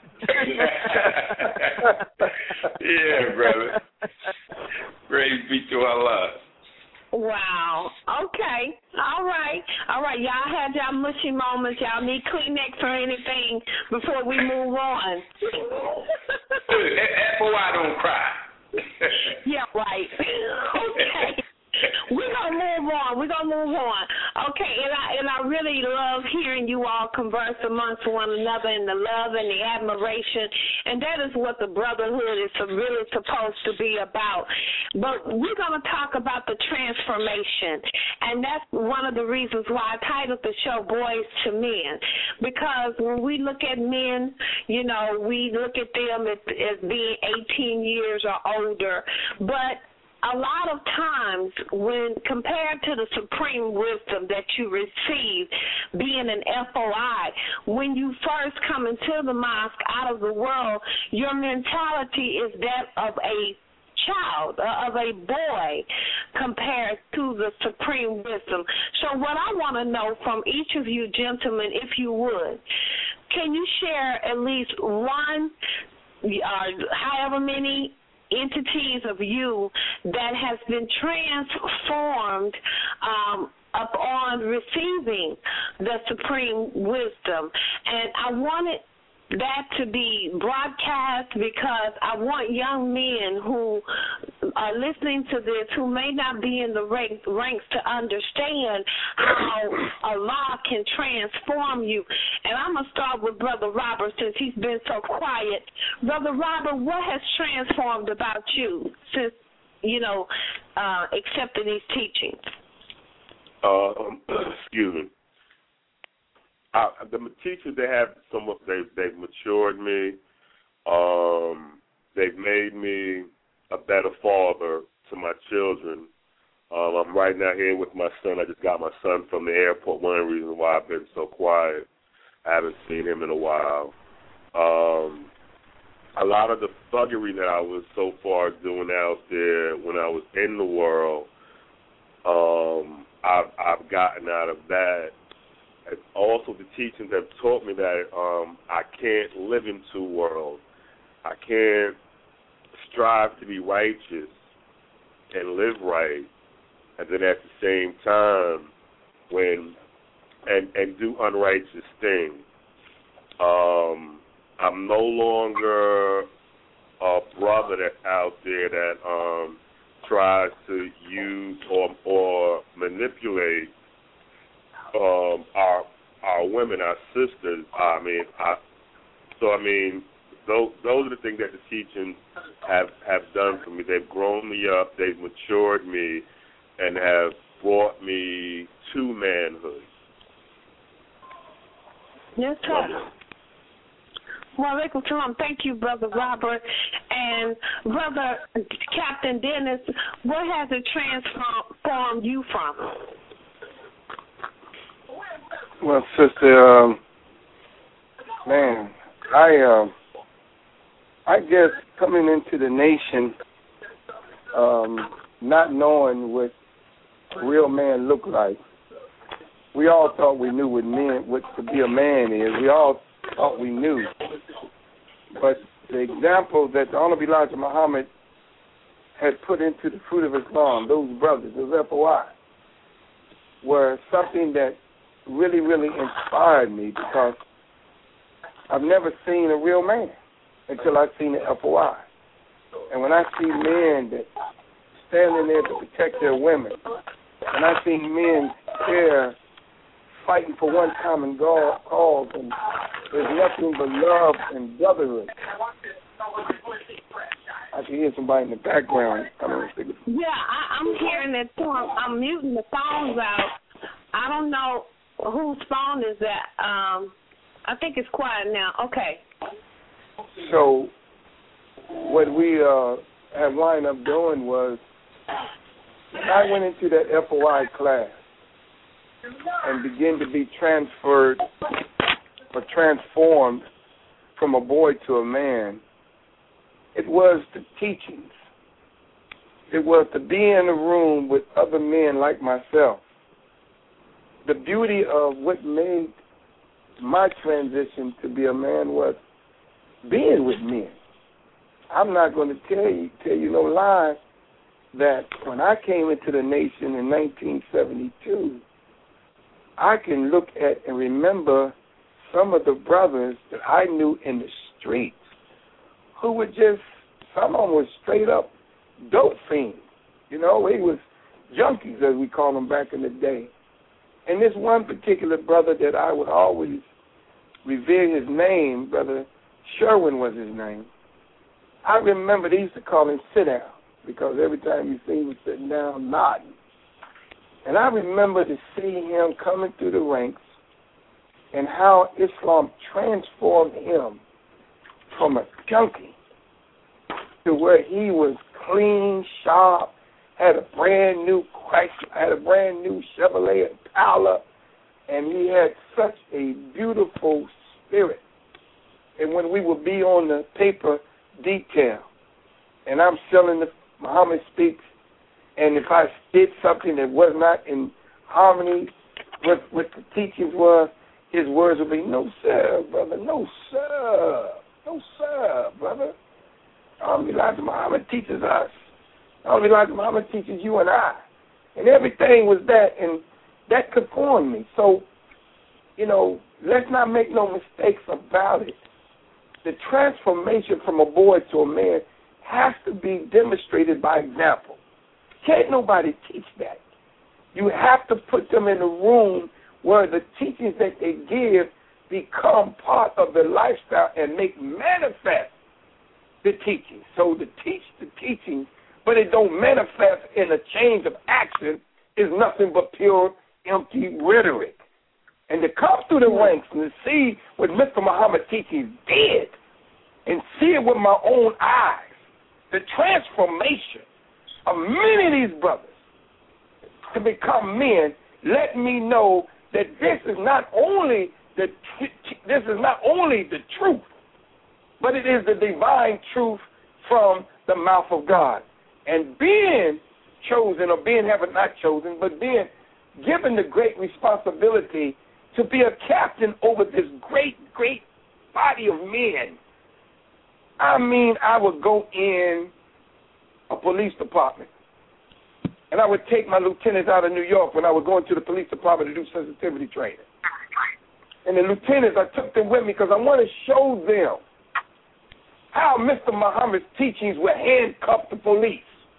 Speaker 9: Yeah, brother. Praise be to Allah.
Speaker 1: Wow. Okay. All right. Y'all had y'all mushy moments. Y'all need Kleenex or anything before we move on.
Speaker 9: FOI don't cry.
Speaker 1: Yeah, right. Okay. We're gonna move on. Okay, and I really love hearing you all converse amongst one another in the love and the admiration, and that is what the brotherhood is really supposed to be about. But we're gonna talk about the transformation, and that's one of the reasons why I titled the show "Boys to Men," because when we look at men, you know, we look at them as being 18 years or older, but a lot of times when compared to the supreme wisdom that you receive being an FOI, when you first come into the mosque out of the world, your mentality is that of a child, of a boy, compared to the supreme wisdom. So what I want to know from each of you gentlemen, if you would, can you share at least one, however many entities of you that has been transformed upon receiving the supreme wisdom? And I wanted that to be broadcast because I want young men who are listening to this who may not be in the ranks to understand how Allah can transform you. And I'm going to start with Brother Robert since he's been so quiet. Brother Robert, what has transformed about you since, accepting these teachings?
Speaker 5: Excuse me. The teachers, they have somewhat, they've matured me. They've made me a better father to my children. I'm right now here with my son. I just got my son from the airport. One of the reasons why I've been so quiet, I haven't seen him in a while. A lot of the thuggery that I was so far doing out there when I was in the world, I've gotten out of that. also the teachings have taught me that I can't live in two worlds. I can't strive to be righteous and live right, and then at the same time and do unrighteous things. I'm no longer a brother that's out there that tries to use or manipulate our women, our sisters. Those are the things that the teachings have done for me. They've grown me up, they've matured me, and have brought me to manhood.
Speaker 1: Yes, sir. Well, thank you, Brother Robert. And Brother Captain Dennis, what has it transformed you from?
Speaker 3: Well, sister, man, I guess coming into the nation, not knowing what a real man looked like, we all thought we knew what to be a man is. We all thought we knew. But the example that the Honorable Elijah Muhammad had put into the Fruit of Islam, those brothers, those FOI, were something that really, really inspired me, because I've never seen a real man until I've seen the FOI. And when I see men that standing there to protect their women, and I see men there fighting for one common cause, and there's nothing but love and brotherhood. I can hear somebody in the background.
Speaker 1: Yeah, I'm hearing that too. I'm muting the phones out. I don't know whose phone is that. I think it's quiet now. Okay.
Speaker 3: So what we had wound up doing was, I went into that FOI class and began to be transferred or transformed from a boy to a man. It was the teachings. It was to be in a room with other men like myself. The beauty of what made my transition to be a man was being with men. I'm not going to tell you no lie, that when I came into the nation in 1972, I can look at and remember some of the brothers that I knew in the streets who were just, some of them were straight up dope fiends. You know, they was junkies, as we call them back in the day. And this one particular brother that I would always revere his name, Brother Sherwin was his name. I remember they used to call him Sit Down, because every time you see him, he was sitting down nodding. And I remember to see him coming through the ranks and how Islam transformed him from a junkie to where he was clean, sharp, had a brand new Chrysler, had a brand new Chevrolet Impala, and he had such a beautiful spirit. And when we would be on the paper detail, and I'm selling the Muhammad Speaks, and if I did something that was not in harmony with what the teachings was, his words would be, "No, sir, brother, no, sir, no, sir, brother. Elijah Muhammad teaches us. Elijah Muhammad teaches you and I." And everything was that, and that conformed me. So, you know, let's not make no mistakes about it. The transformation from a boy to a man has to be demonstrated by example. Can't nobody teach that. You have to put them in a room where the teachings that they give become part of their lifestyle and make manifest the teaching. So to teach the teaching, but it don't manifest in a change of action, is nothing but pure, empty rhetoric. And to come through the ranks and to see what Mr. Muhammad teaches did, and see it with my own eyes, the transformation of many of these brothers to become men, let me know that this is not only the truth, but it is the divine truth from the mouth of God. And being chosen, or being not chosen, but being given the great responsibility to be a captain over this great, great body of men. I mean, I would go in a police department, and I would take my lieutenants out of New York when I would go into the police department to do sensitivity training. And the lieutenants, I took them with me because I want to show them how Mr. Muhammad's teachings would handcuff the police.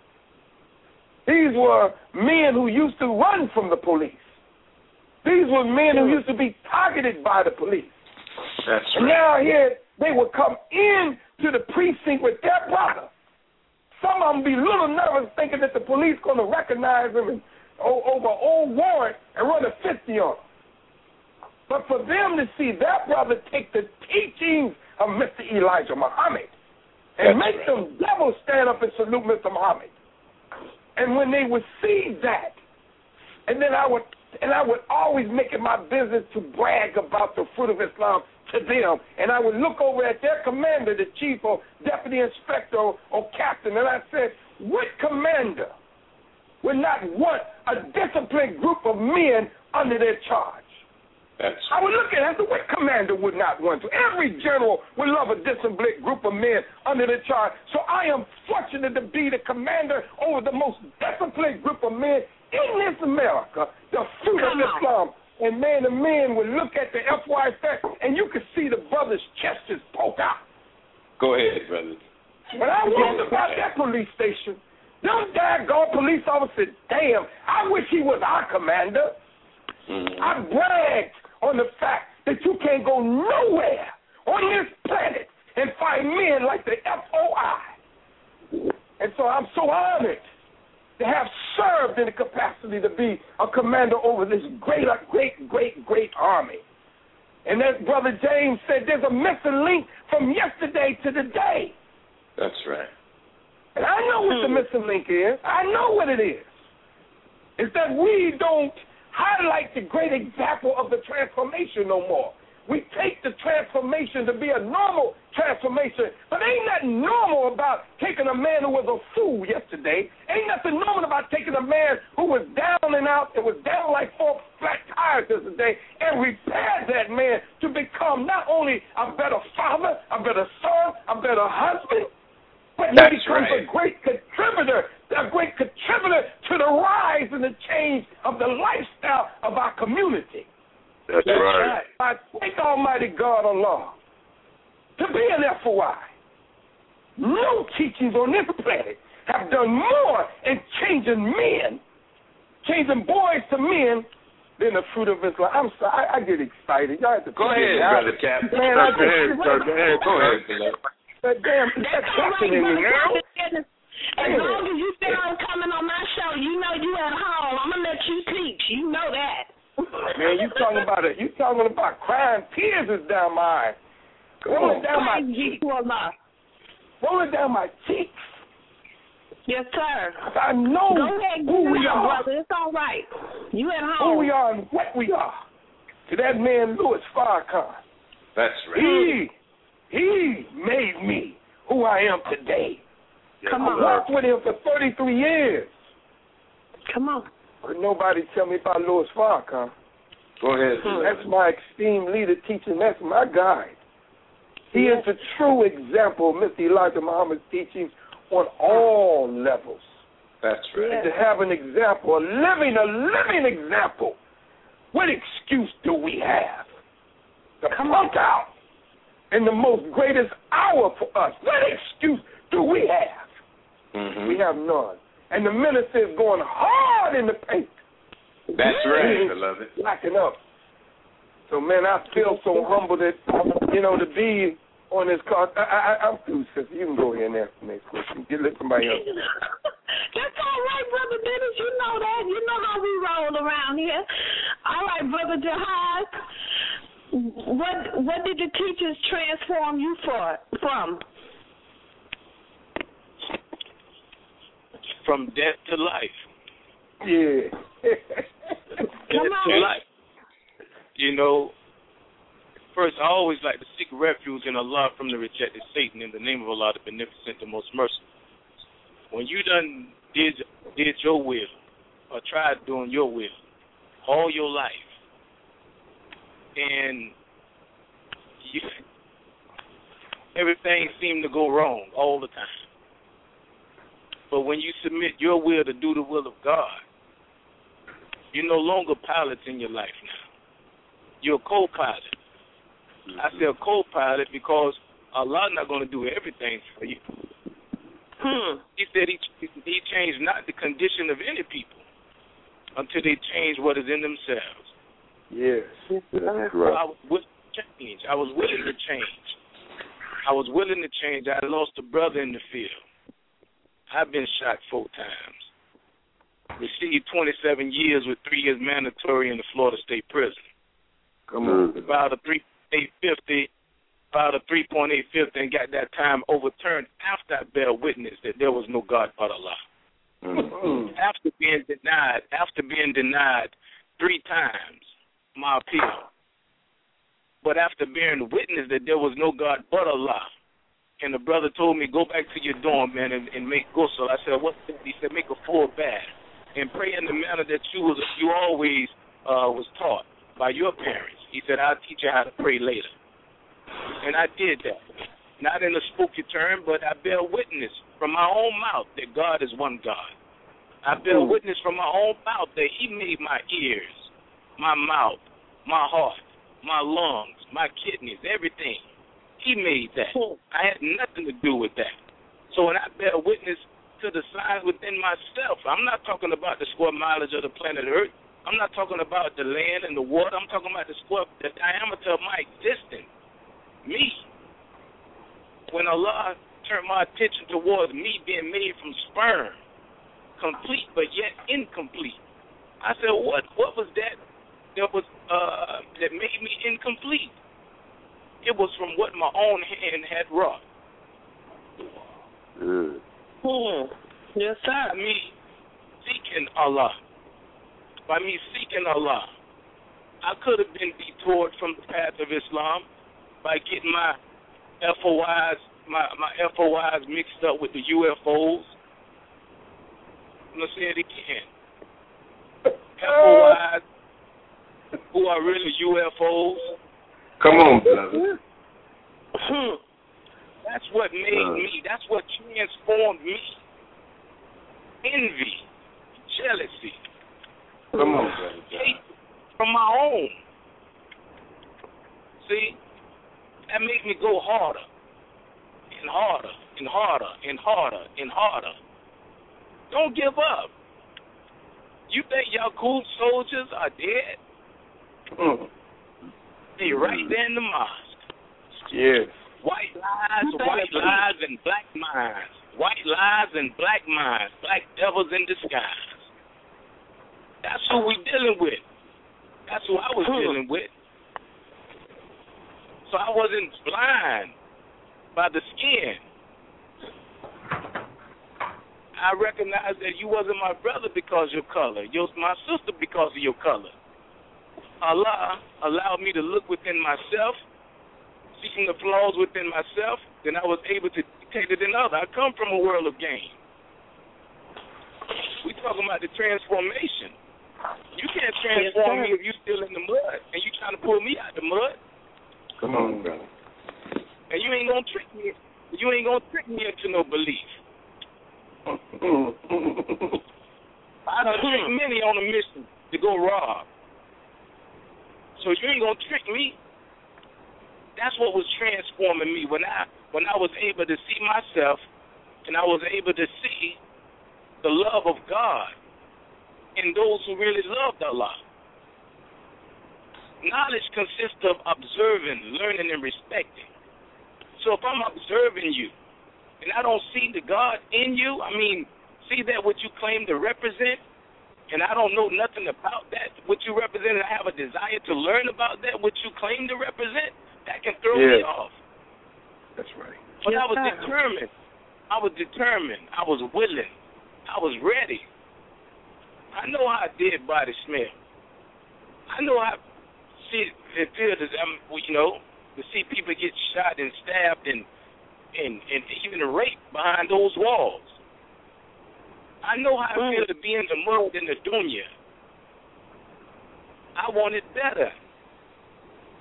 Speaker 3: These were men who used to run from the police. These were men who used to be targeted by the police.
Speaker 9: That's right.
Speaker 3: And now here they would come in to the precinct with their brother. Some of them be a little nervous thinking that the police going to recognize them and, over an old warrant and run a 50 on them. But for them to see their brother take the teachings of Mr. Elijah Muhammad and make them devils stand up and salute Mr. Muhammad. And when they would see that, and then I would always make it my business to brag about the fruit of Islam to them, and I would look over at their commander, the chief or deputy inspector or captain, and I said, what commander would not want a disciplined group of men under their charge? I would look at it, what commander would not want to? Every general would love a disciplined group of men under their charge. So I am fortunate to be the commander over the most disciplined group of men in this America, the fruit of Islam. And man, the men would look at the FY and you could see the brother's chest just poke out.
Speaker 9: Go ahead, brother.
Speaker 3: When I walked about that police station, them daggone police officers said, damn, I wish he was our commander. I bragged on the fact that you can't go nowhere on this planet and find men like the FOI. And so I'm so honored to have served in the capacity to be a commander over this great army. And as Brother James said, there's a missing link from yesterday to today.
Speaker 9: That's right.
Speaker 3: And I know what the missing link is. I know what it is. It's that we don't highlight the great example of the transformation no more. We take the transformation to be a normal transformation, but ain't nothing normal about taking a man who was a fool yesterday. Ain't nothing normal about taking a man who was down and out, that was down like 4 flat tires yesterday, and repair that man to become not only a better father, a better son, a better husband, but he becomes a great contributor to the rise and the change of the lifestyle of our community.
Speaker 9: That's right.
Speaker 3: I thank Almighty God Allah to be an FOI. No teachings on this planet have done more in changing men, changing boys to men, than the fruit of Islam. I'm sorry, I get excited. Y'all have to
Speaker 9: go ahead, Brother Captain. Go ahead.
Speaker 3: Damn, that's happening now.
Speaker 1: As long as you stay on coming on my show, you know you at home. I'm gonna let you teach. You know that.
Speaker 3: Man, you talking about crying tears is down my eyes. Rolling down my cheeks. Rolling down my cheeks.
Speaker 1: Yes, sir.
Speaker 3: I know
Speaker 1: Go ahead,
Speaker 3: who we are.
Speaker 1: Brother. It's all right. You at home.
Speaker 3: Who we are and what we are. To that man, Louis Farrakhan.
Speaker 9: That's right.
Speaker 3: He made me who I am today.
Speaker 1: Come on.
Speaker 3: I worked with him for 33 years.
Speaker 1: Come on.
Speaker 3: But nobody tell me about Louis Farrakhan.
Speaker 9: Go ahead.
Speaker 3: That's my esteemed leader teaching. That's my guide. He is the true example of Mr. Elijah Muhammad's teachings on all levels.
Speaker 9: That's right.
Speaker 3: And to have an example, a living example. What excuse do we have to punk out in the most greatest hour for us? What excuse do we have? We have none. And the minister is going hard in the paint.
Speaker 9: That's right, beloved.
Speaker 3: Lacking up. So, man, I feel so humbled that, to be on this call. I'm through, sister. You can go ahead and ask the next question. Let somebody else.
Speaker 1: That's all right, Brother Dennis. You know that. You know how we roll around here. All right, Brother Jihad. What did the teachers transform you from?
Speaker 6: From death to life.
Speaker 3: Yeah.
Speaker 1: Come on.
Speaker 6: To life. First, I always like to seek refuge in Allah from the rejected Satan in the name of Allah, the Beneficent, the Most Merciful. When you done did your will or tried doing your will all your life, and everything seemed to go wrong all the time. But when you submit your will to do the will of God, you're no longer pilots in your life now. You're a co-pilot. Mm-hmm. I say a co-pilot because Allah's not going to do everything for you. He said he changed not the condition of any people until they change what is in themselves.
Speaker 3: Yes.
Speaker 8: That's right.
Speaker 6: I was willing to change. I was willing to change. I lost a brother in the field. I've been shot 4 times. Received 27 years with 3 years mandatory in the Florida State Prison.
Speaker 3: Come on.
Speaker 6: Filed a 3.850 and got that time overturned after I bear witness that there was no God but Allah. After being denied 3 times my appeal. But after bearing witness that there was no God but Allah, and the brother told me, go back to your dorm, man, and make ghusl. I said, what's that? He said, make a full bath and pray in the manner that you always was taught by your parents. He said, I'll teach you how to pray later. And I did that. Not in a spooky term, but I bear witness from my own mouth that God is one God. I bear witness from my own mouth that he made my ears, my mouth, my heart, my lungs, my kidneys, everything. He made that. I had nothing to do with that. So when I bear witness to the signs within myself, I'm not talking about the square mileage of the planet Earth. I'm not talking about the land and the water. I'm talking about the diameter of my existence. Me. When Allah turned my attention towards me being made from sperm, complete but yet incomplete, I said, what was that that made me incomplete? It was from what my own hand had wrought.
Speaker 1: Yes, sir.
Speaker 6: By me seeking Allah, I could have been detoured from the path of Islam by getting my FOIs mixed up with the UFOs. I'm going to say it again. FOIs who are really UFOs.
Speaker 3: Come on, brother.
Speaker 6: That's what made me. That's what transformed me. Envy, jealousy.
Speaker 3: Come on, brother.
Speaker 6: Hate from my own. See, that made me go harder and harder and harder and harder and harder. Don't give up. You think Yaqub soldiers are dead? They right there in the mosque.
Speaker 3: Yes.
Speaker 6: White lies and black minds. White lies and black minds. Black devils in disguise. That's who we dealing with. That's who I was dealing with. So I wasn't blind by the skin. I recognized that you wasn't my brother because of your color. You was my sister because of your color. Allah allowed me to look within myself, seeking the flaws within myself, then I was able to detect it in others. I come from a world of game. We talking about the transformation. You can't transform me if you're still in the mud and you trying to pull me out the mud.
Speaker 3: Come on, brother.
Speaker 6: And you ain't gonna trick me. You ain't gonna trick me into no belief. I done tricked many on a mission to go rob. So you ain't gonna trick me. That's what was transforming me when I was able to see myself and I was able to see the love of God in those who really loved Allah. Knowledge consists of observing, learning, and respecting. So if I'm observing you and I don't see the God in you, see that what you claim to represent, and I don't know nothing about that, what you represent, and I have a desire to learn about that, what you claim to represent, that can throw me off.
Speaker 3: That's right.
Speaker 6: But I was determined. I was willing. I was ready. I know how dead body smell. I know how it feels, to see people get shot and stabbed and even raped behind those walls. I know how it feels to be in the mud in the dunya. I want it better.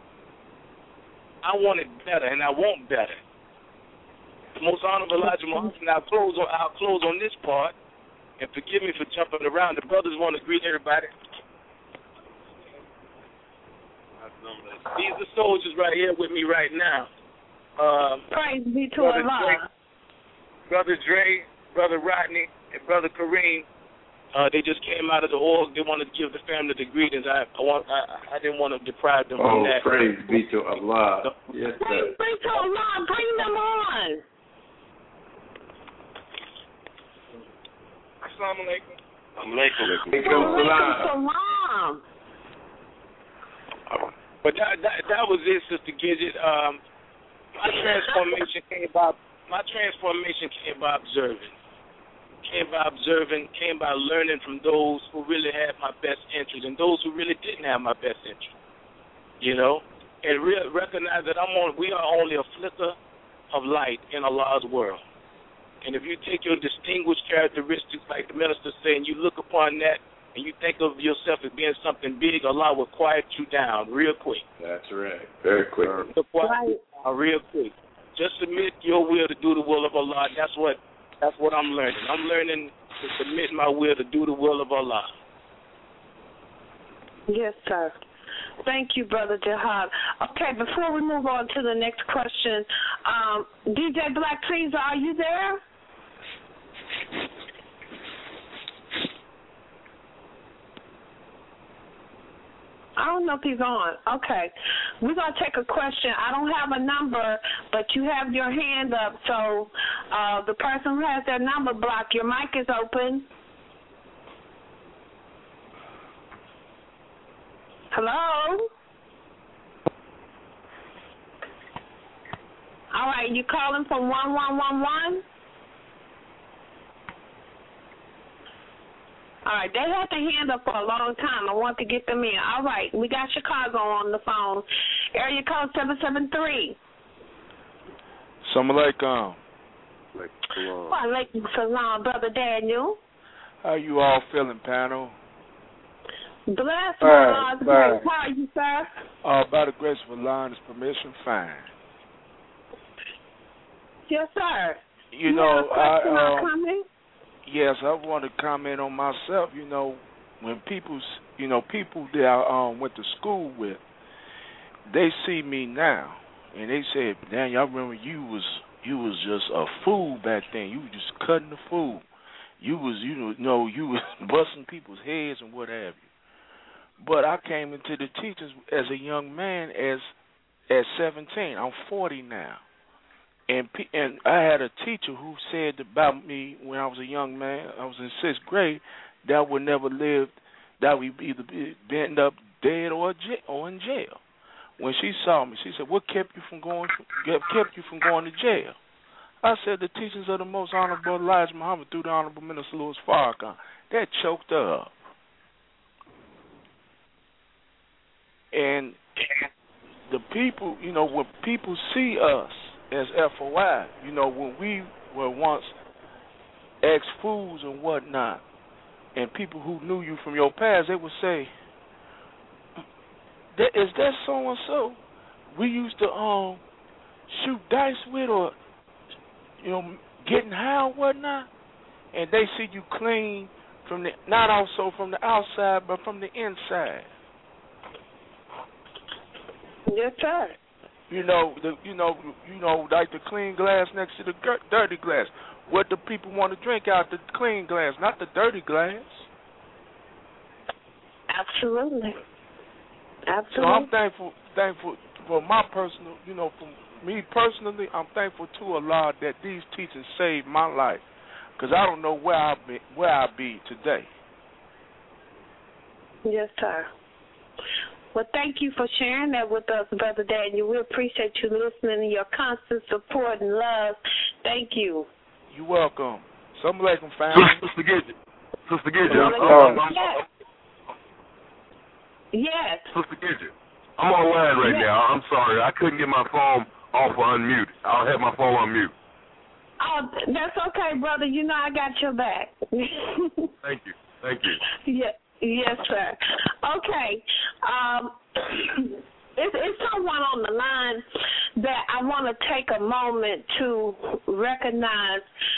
Speaker 6: I want it better, and I want better. Most Honorable Elijah Muhammad, and I'll close on this part, and forgive me for jumping around. The brothers want to greet everybody. These are soldiers right here with me right now.
Speaker 1: Praise be to Allah.
Speaker 6: Brother Dre, Brother Rodney, and Brother Kareem. They just came out of the org. They wanted to give the family the greetings. I didn't want to deprive them from that.
Speaker 10: Praise be to Allah. Yes, sir.
Speaker 1: Praise be to Allah. Bring them on.
Speaker 6: Assalamu alaikum.
Speaker 1: Salam.
Speaker 6: But that was it, Sister Gidget. My transformation came by observing. Came by learning from those who really had my best interest and those who really didn't have my best interest. You know, and recognize that we are only a flicker of light in Allah's world. And if you take your distinguished characteristics, like the minister said, and you look upon that, and you think of yourself as being something big, Allah will quiet you down real quick.
Speaker 10: That's right. Very quick.
Speaker 6: Real quick. Just submit your will to do the will of Allah. That's what I'm learning. I'm learning to submit my will to do the will of Allah.
Speaker 1: Yes, sir. Thank you, Brother Jihad. Okay, before we move on to the next question, DJ Black Caesar, are you there? I don't know if he's on. Okay. We're going to take a question. I don't have a number, but you have your hand up. So the person who has their number blocked, your mic is open. Hello? All right. You calling from 1111? All right, they had their hand up for a long time. I want to get them in. All right, we got Chicago on the phone. Area code 773.
Speaker 11: Assalamu alaikum.
Speaker 1: Wa alaikum salam, Brother Daniel.
Speaker 11: How you all feeling, panel?
Speaker 1: Blessed by God's grace. How are you, sir?
Speaker 11: By the grace of Allah and His permission, fine.
Speaker 1: Yes, sir.
Speaker 11: You know,
Speaker 1: Yes,
Speaker 11: I want to comment on myself. You know, when people that I went to school with, they see me now, and they say, "Daniel, I remember you was just a fool back then. You was just cutting the fool. You was busting people's heads and what have you." But I came into the teachers as a young man, at 17. I'm 40 now. And I had a teacher who said about me when I was a young man, I was in 6th grade, that I would never live, that we'd either end up dead or in jail. When she saw me, she said, "What kept you from going to jail?" I said, "The teachings of the Most Honorable Elijah Muhammad through the Honorable Minister Louis Farrakhan." That choked her up. And the people, when people see us as FOI, when we were once ex-fools and whatnot, and people who knew you from your past, they would say, "Is that so-and-so we used to shoot dice with, or, getting high or whatnot?" And they see you clean not also from the outside, but from the inside.
Speaker 1: Yes, sir.
Speaker 11: Like the clean glass next to the dirty glass. What do people want to drink out the clean glass, not the dirty glass?
Speaker 1: Absolutely.
Speaker 11: So I'm thankful for my personal, for me personally, I'm thankful to Allah that these teachings saved my life, because I don't know where I'd be today.
Speaker 1: Yes, sir. Well, thank you for sharing that with us, Brother Daniel. We appreciate you listening and your constant support and love. Thank you.
Speaker 11: You're welcome. Assalamu alaikum, family.
Speaker 5: Sister Gidget.
Speaker 1: Yes.
Speaker 5: Sister Gidget, I'm online right now. I'm sorry. I couldn't get my phone off or unmute. I'll have my phone on mute.
Speaker 1: Oh, that's okay, brother. I got your back.
Speaker 5: Thank you.
Speaker 1: Yes, sir. Okay. It's someone on the line. want to take a moment to recognize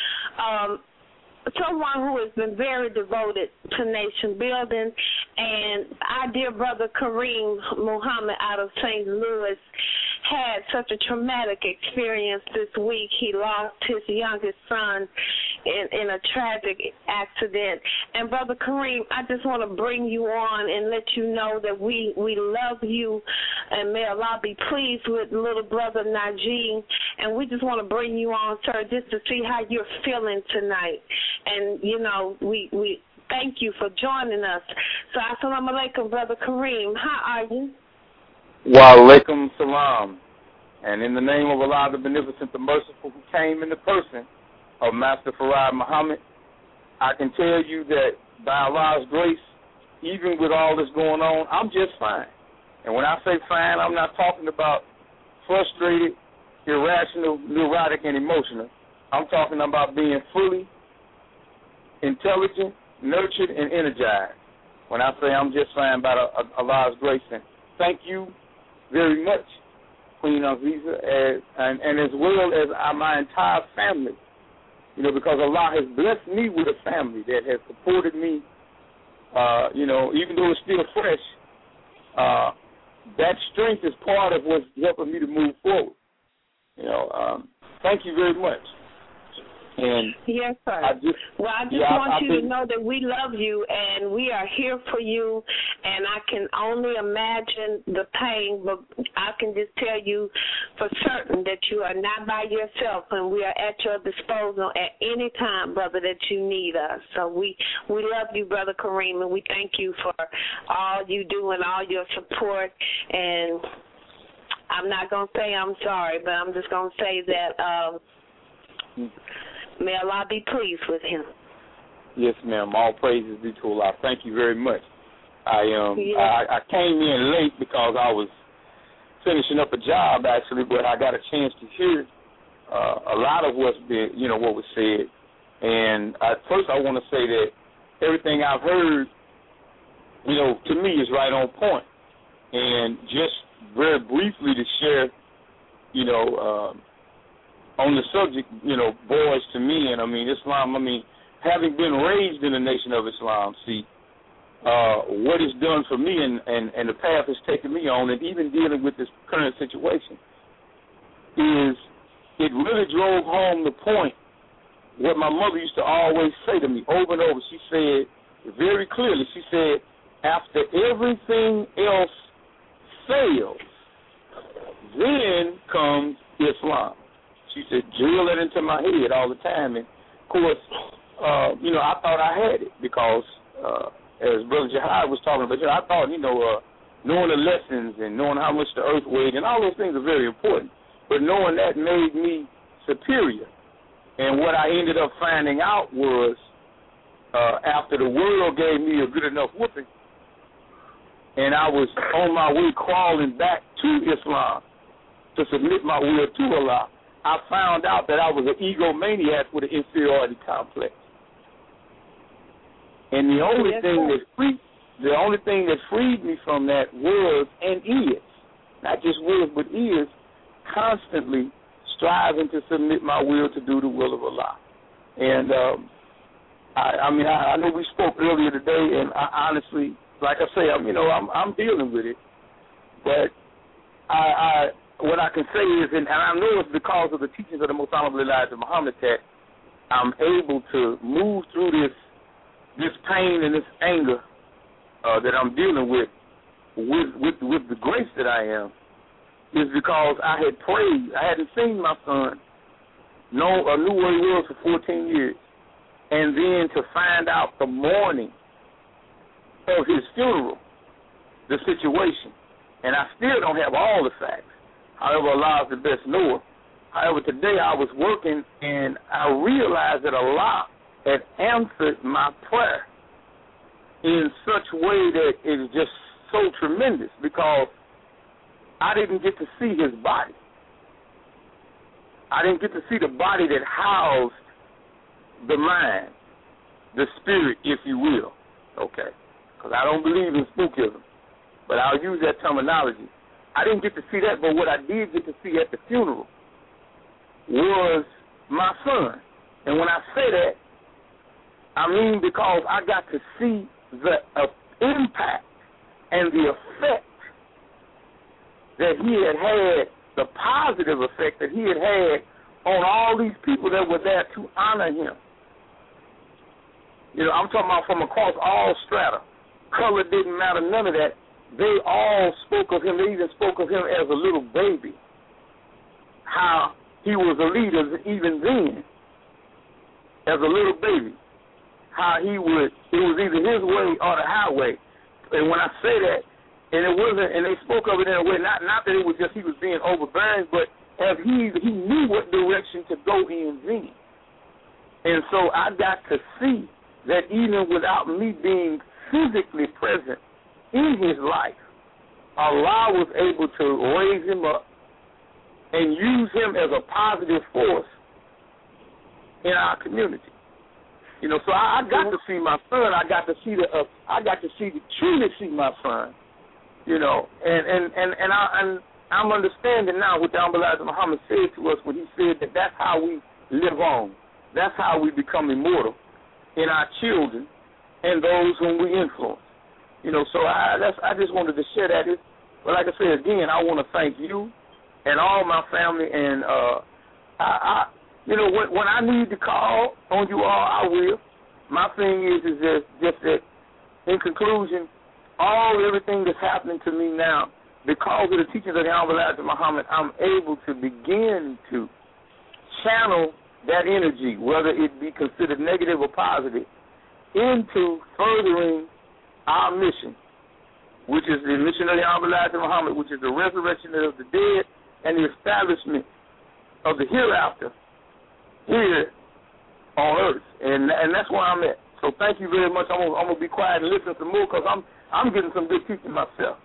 Speaker 1: someone who has been very devoted to nation building, and our dear brother Kareem Muhammad out of St. Louis had such a traumatic experience this week. He lost his youngest son in a tragic accident. And Brother Kareem, I just want to bring you on and let you know that we love you, and may Allah be pleased with little brother Najee. And we just want to bring you on, sir, just to see how you're feeling tonight. And, you know, we thank you for joining us. So, assalamu alaikum, Brother Kareem. How are you?
Speaker 3: Wa alaikum salam. And in the name of Allah, the Beneficent, the Merciful, who came in the person of Master Farad Muhammad, I can tell you that by Allah's grace, even with all this going on, I'm just fine. And when I say fine, I'm not talking about frustrated, irrational, neurotic, and emotional. I'm talking about being fully intelligent, nurtured, and energized. When I say I'm just fine by Allah's grace. And thank you very much, Queen Aziza, and as well as my entire family, you know, because Allah has blessed me with a family that has supported me, you know, even though it's still fresh, that strength is part of what's helping me to move forward. You know, thank you very much. And
Speaker 1: yes, sir. I just want you to know that we love you and we are here for you. And I can only imagine the pain, but I can just tell you for certain that you are not by yourself, and we are at your disposal at any time, brother, that you need us. So we love you, Brother Kareem, and we thank you for all you do and all your support. And I'm not going to say I'm sorry, but I'm just going to say that may Allah be pleased with him.
Speaker 3: Yes, ma'am. All praises be to Allah. Thank you very much. I came in late because I was finishing up a job, actually, but I got a chance to hear a lot of what's been, you know, what was said. And first I want to say that everything I've heard, you know, to me is right on point. And just very briefly to share, you know, on the subject, you know, boys to men, I mean, Islam, I mean, having been raised in the Nation of Islam, see, what it's done for me and the path it's taken me on, and even dealing with this current situation, is it really drove home the point, what my mother used to always say to me over and over. She said very clearly, she said, after everything else fails, then comes Islam. She said, drill it into my head all the time. And, of course, you know, I thought I had it because, as Brother Jihad was talking about, you know, I thought, you know, knowing the lessons and knowing how much the earth weighed and all those things are very important. But knowing that made me superior. And what I ended up finding out was after the world gave me a good enough whooping, and I was on my way crawling back to Islam to submit my will to Allah, I found out that I was an egomaniac with an inferiority complex. And the only thing that freed me from that was and is, not just was but is, constantly striving to submit my will to do the will of Allah. And I know we spoke earlier today, and I honestly, like I say, I'm dealing with it. But what I can say is, and I know it's because of the teachings of the Most Honorable Elijah Muhammad that I'm able to move through this pain and this anger that I'm dealing with the grace that I am, is because I had prayed. I hadn't seen my son, knew where he was for 14 years, and then to find out the morning of his funeral, the situation, and I still don't have all the facts. However, Allah is the best knower. However, today I was working, and I realized that Allah had answered my prayer in such a way that it is just so tremendous, because I didn't get to see his body. I didn't get to see the body that housed the mind, the spirit, if you will, okay? Because I don't believe in spookism, but I'll use that terminology. I didn't get to see that, but what I did get to see at the funeral was my son. And when I say that, I mean because I got to see the impact and the effect that he had, the positive effect that he had on all these people that were there to honor him. You know, I'm talking about from across all strata. Color didn't matter, none of that. They all spoke of him. They even spoke of him as a little baby, how he was a leader even then, as a little baby, how it was either his way or the highway. And when I say that, and they spoke of it in a way, not that it was just he was being overbearing, but as he knew what direction to go in then. And so I got to see that even without me being physically present in his life, Allah was able to raise him up and use him as a positive force in our community. You know, so I got to see my son. I got to truly see my son. You know, and I'm understanding now what the Honorable Elijah Muhammad said to us when he said that that's how we live on. That's how we become immortal in our children and those whom we influence. You know, so I just wanted to share that. But like I said, again, I want to thank you and all my family. And, when I need to call on you all, I will. My thing is just that, in conclusion, everything that's happening to me now, because of the teachings of the Honorable Elijah Muhammad, I'm able to begin to channel that energy, whether it be considered negative or positive, into furthering our mission, which is the mission of the Honorable Elijah Muhammad, which is the resurrection of the dead and the establishment of the hereafter here on earth. And that's where I'm at. So thank you very much. I'm going to be quiet and listen to more because I'm getting some good teaching myself.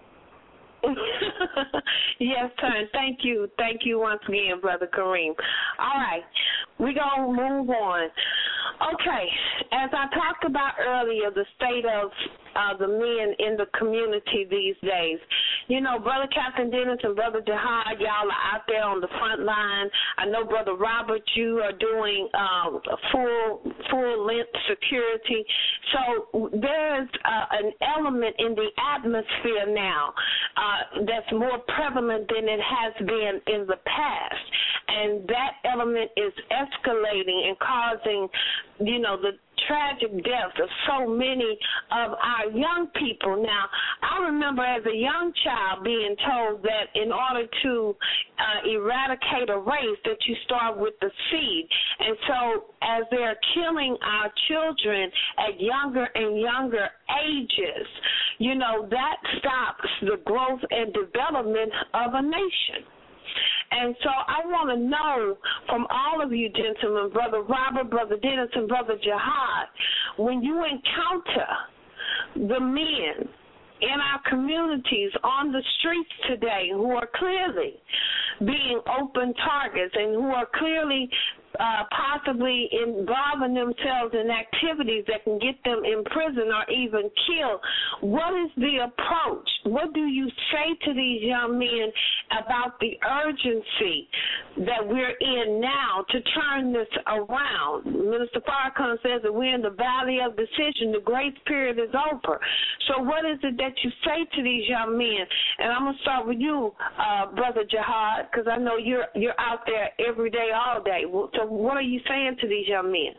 Speaker 1: Yes, sir. Thank you. Thank you once again, Brother Kareem. All right. We're going to move on. Okay. As I talked about earlier, the state of the men in the community these days. You know, Brother Captain Dennis and Brother Jihad, y'all are out there on the front line. I know, Brother Robert, you are doing full-length security. So there's an element in the atmosphere now that's more prevalent than it has been in the past. And that element is escalating and causing, you know, the tragic deaths of so many of our young people. Now, I remember as a young child being told that in order to eradicate a race that you start with the seed. And so as they're killing our children at younger and younger ages, you know, that stops the growth and development of a nation. And so I want to know from all of you gentlemen, Brother Robert, Brother Dennis, and Brother Jihad, when you encounter the men in our communities on the streets today who are clearly being open targets and who are clearly possibly involving themselves in activities that can get them in prison or even killed, what is the approach? What do you say to these young men about the urgency that we're in now to turn this around? Minister Farrakhan says that we're in the valley of decision. The grace period is over. So what is it that you say to these young men? And I'm going to start with you, Brother Jihad, because I know you're out there every day, all day. So what are you saying to these young men?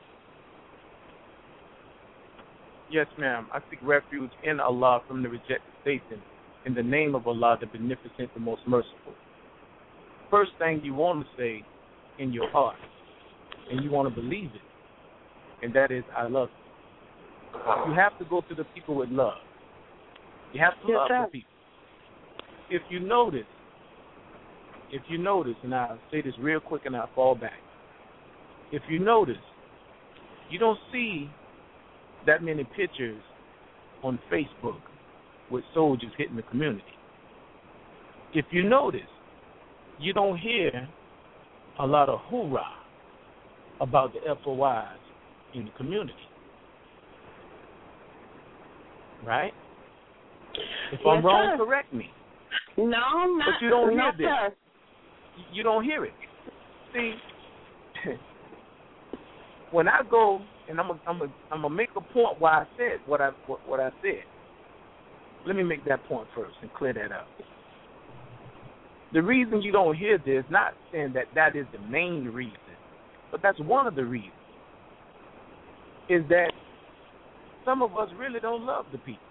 Speaker 7: Yes, ma'am. I seek refuge in Allah from the rejected Satan, in the name of Allah, the beneficent, the most merciful. First thing you want to say in your heart, and you want to believe it, and that is, I love you. You have to go to the people with love. You have to love the people. If you notice, and I'll say this real quick and I'll fall back. If you notice, you don't see that many pictures on Facebook with soldiers hitting the community. If you notice, you don't hear a lot of hoorah about the FOIs in the community. Right? If I'm wrong, correct me.
Speaker 1: No,
Speaker 7: but you don't hear this.
Speaker 1: Sir.
Speaker 7: You don't hear it. see, when I go, and I'm gonna make a point why I said what I said. Let me make that point first and clear that up. The reason you don't hear this, not saying that is the main reason, but that's one of the reasons, is that some of us really don't love the people.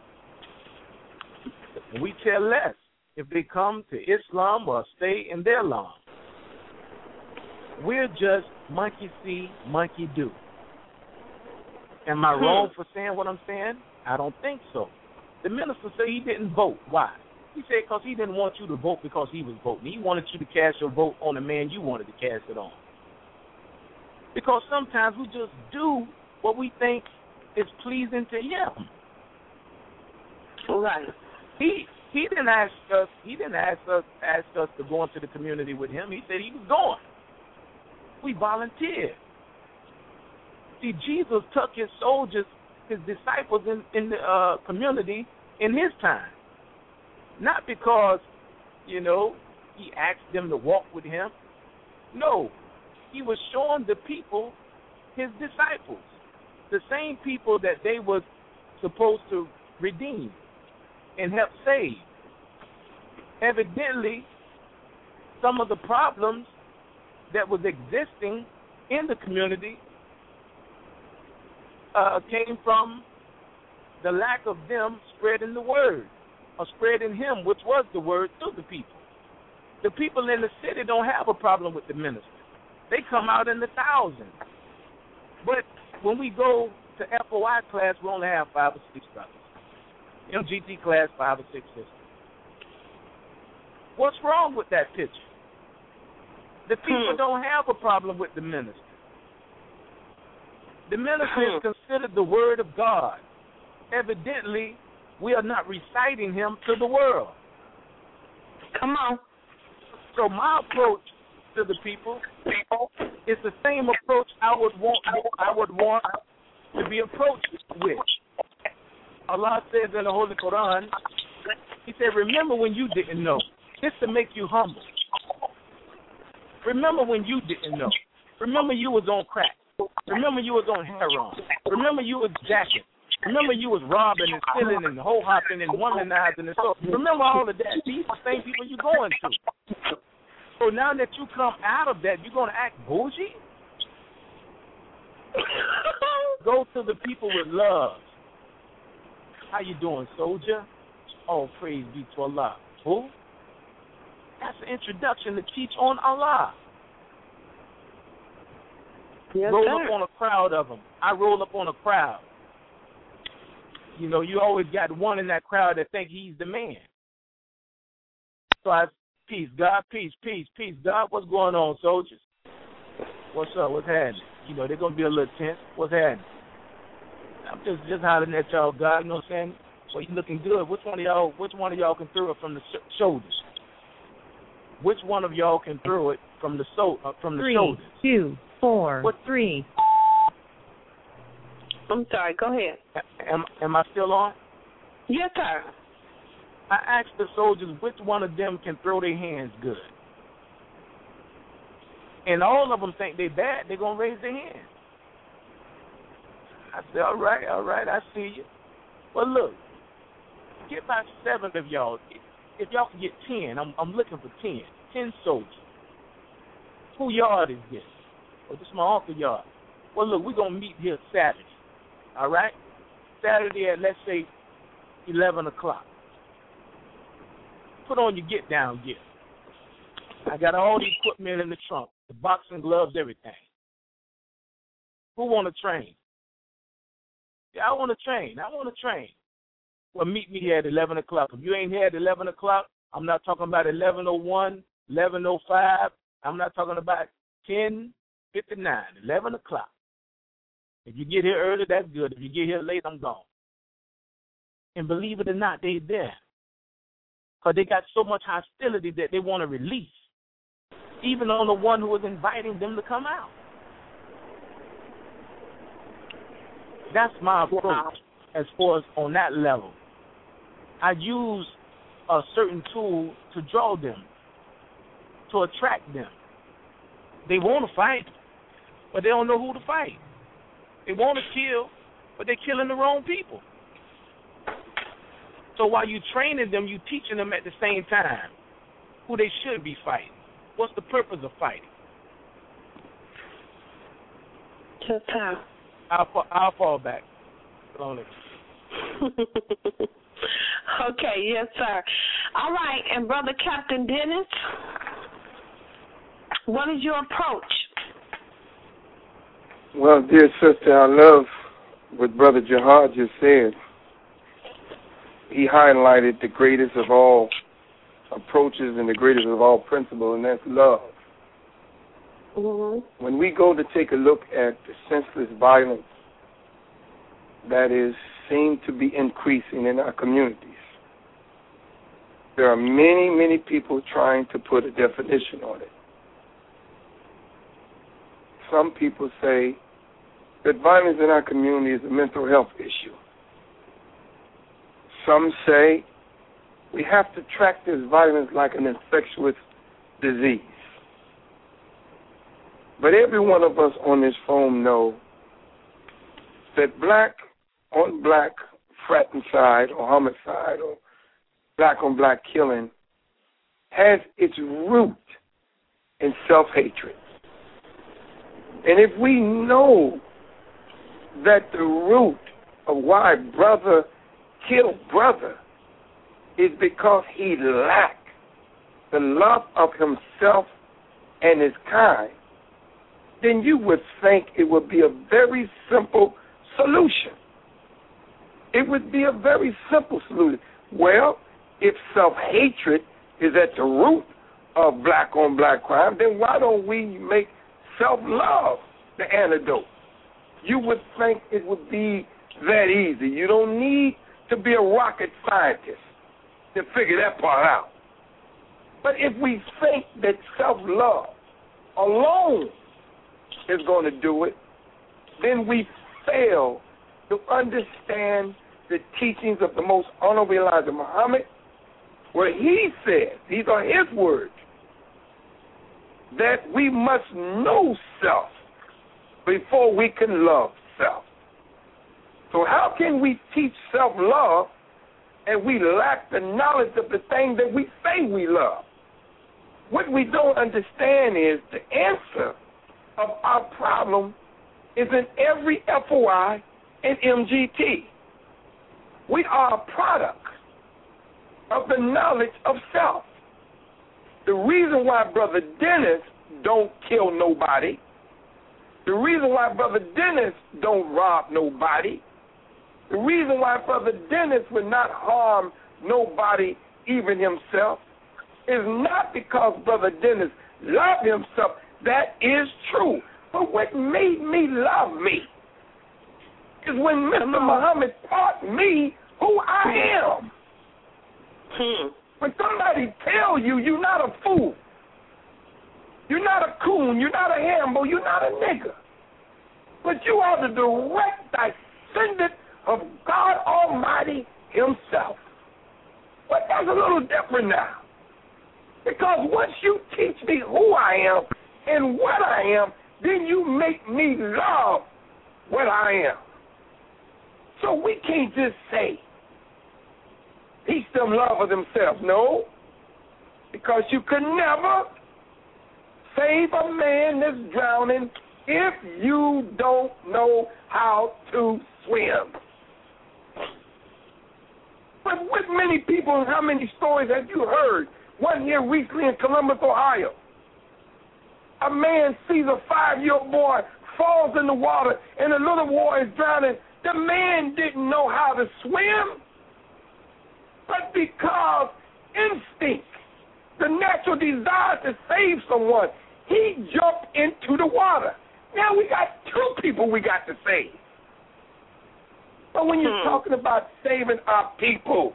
Speaker 7: We care less if they come to Islam or stay in their lawn. We're just monkey see, monkey do. Am I wrong for saying what I'm saying? I don't think so. The minister said he didn't vote. Why? He said because he didn't want you to vote because he was voting. He wanted you to cast your vote on the man you wanted to cast it on. Because sometimes we just do what we think is pleasing to him.
Speaker 1: Right.
Speaker 7: He didn't ask us. He didn't ask us to go into the community with him. He said he was going. We volunteered. See, Jesus took his soldiers, his disciples in the community in his time. Not because, he asked them to walk with him. No, he was showing the people, his disciples, the same people that they were supposed to redeem and help save. Evidently, some of the problems that was existing in the community came from the lack of them spreading the word, or spreading him, which was the word, to the people. The people in the city don't have a problem with the minister. They come out in the thousands. But when we go to FOI class, we only have 5 or 6 brothers. MGT class, 5 or 6 sisters. What's wrong with that picture? The people don't have a problem with the minister. The minister is considered the word of God. Evidently, we are not reciting him to the world.
Speaker 1: Come on.
Speaker 7: So my approach to the people is the same approach I would want to be approached with. Allah says in the Holy Quran, he said, remember when you didn't know. This to make you humble. Remember when you didn't know. Remember you was on crack. Remember you was on heroin. Remember you was jacking. Remember you was robbing and stealing and hoe-hopping and womanizing and so. Remember all of that. These are the same people you're going to. So now that you come out of that, you're going to act bougie? Go to the people with love. How you doing, soldier? Oh, praise be to Allah. Who? That's an introduction to teach on Allah.
Speaker 1: Yes,
Speaker 7: roll
Speaker 1: sir.
Speaker 7: up on a crowd of them. I roll up on a crowd. You always got one in that crowd that think he's the man. So I, peace, God, peace, peace, peace, God. What's going on, soldiers? What's up? What's happening? They're going to be a little tense. What's happening? I'm just hollering at y'all, God. You know what I'm saying? Well, you looking good. Which one of y'all can throw it from the shoulders? Which one of y'all can throw it from the shoulders?
Speaker 2: 3, 2, 4, 3.
Speaker 1: I'm sorry. Go ahead.
Speaker 7: Am I still on?
Speaker 1: Yes, sir.
Speaker 7: I asked the soldiers which one of them can throw their hands good. And all of them think they bad. They're going to raise their hands. I said, all right, I see you. Well, look, get about 7 of y'all. If y'all can get 10, I'm looking for 10 soldiers. Who yard is this? Well, this is my uncle yard. Well, look, we're going to meet here Saturday, all right? Saturday at, let's say, 11 o'clock. Put on your get-down gear. I got all the equipment in the trunk, the boxing gloves, everything. Who want to train? Yeah, I want to train. Well, meet me here at 11 o'clock. If you ain't here at 11 o'clock, I'm not talking about 11:01, 11:05. I'm not talking about 10:59, 11 o'clock. If you get here early, that's good. If you get here late, I'm gone. And believe it or not, they're there. Because they got so much hostility that they want to release, even on the one who was inviting them to come out. That's my approach as far as on that level. I use a certain tool to draw them, to attract them. They want to fight, but they don't know who to fight. They want to kill, but they're killing the wrong people. So while you're training them, you're teaching them at the same time who they should be fighting. What's the purpose of fighting?
Speaker 1: Just how?
Speaker 7: I'll fall back. Slowly.
Speaker 1: Okay, yes, sir. All right, and Brother Captain Dennis, what is your approach?
Speaker 3: Well, dear sister, I love what Brother Jihad just said. He highlighted the greatest of all approaches and the greatest of all principles, and that's love.
Speaker 1: Mm-hmm.
Speaker 3: When we go to take a look at the senseless violence that is seen to be increasing in our communities, there are many, many people trying to put a definition on it. Some people say that violence in our community is a mental health issue. Some say we have to track this violence like an infectious disease. But every one of us on this phone know that black-on-black fratricide or homicide or black-on-black killing has its root in self-hatred. And if we know that the root of why brother killed brother is because he lacked the love of himself and his kind, then you would think it would be a very simple solution. It would be a very simple solution. Well, if self-hatred is at the root of black-on-black crime, then why don't we make self-love the antidote? You would think it would be that easy. You don't need to be a rocket scientist to figure that part out. But if we think that self-love alone is going to do it, then we fail to understand the teachings of the most honorable Elijah Muhammad, where he says, these are his words, that we must know self before we can love self. So how can we teach self-love and we lack the knowledge of the thing that we say we love? What we don't understand is the answer of our problem is in every FOI and MGT. We are a product of the knowledge of self. The reason why Brother Dennis don't kill nobody, the reason why Brother Dennis don't rob nobody, the reason why Brother Dennis would not harm nobody, even himself, is not because Brother Dennis loved himself. That is true. But what made me love me is when Mr. Muhammad taught me who I am. When somebody tells you you're not a fool, you're not a coon, you're not a hambo, you're not a nigger, but you are the direct descendant of God Almighty himself. But that's a little different now. Because once you teach me who I am and what I am, then you make me love what I am. So we can't just say, teach them love of themselves. No, because you can never save a man that's drowning if you don't know how to swim. But what many people and how many stories have you heard? One here recently in Columbus, Ohio. A man sees a 5-year-old boy, falls in the water, and the little boy is drowning. The man didn't know how to swim, but because instinct, the natural desire to save someone, he jumped into the water. Now we got 2 people we got to save. But when you're talking about saving our people,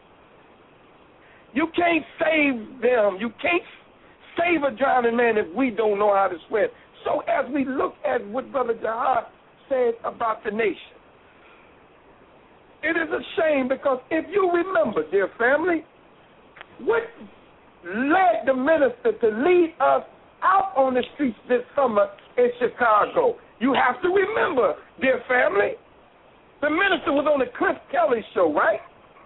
Speaker 3: you can't save them. You can't save a drowning man if we don't know how to swim. So as we look at what Brother Jihad said about the nation, it is a shame because if you remember, dear family, what led the minister to lead us out on the streets this summer in Chicago. You have to remember, dear family, the minister was on the Cliff Kelly show, right?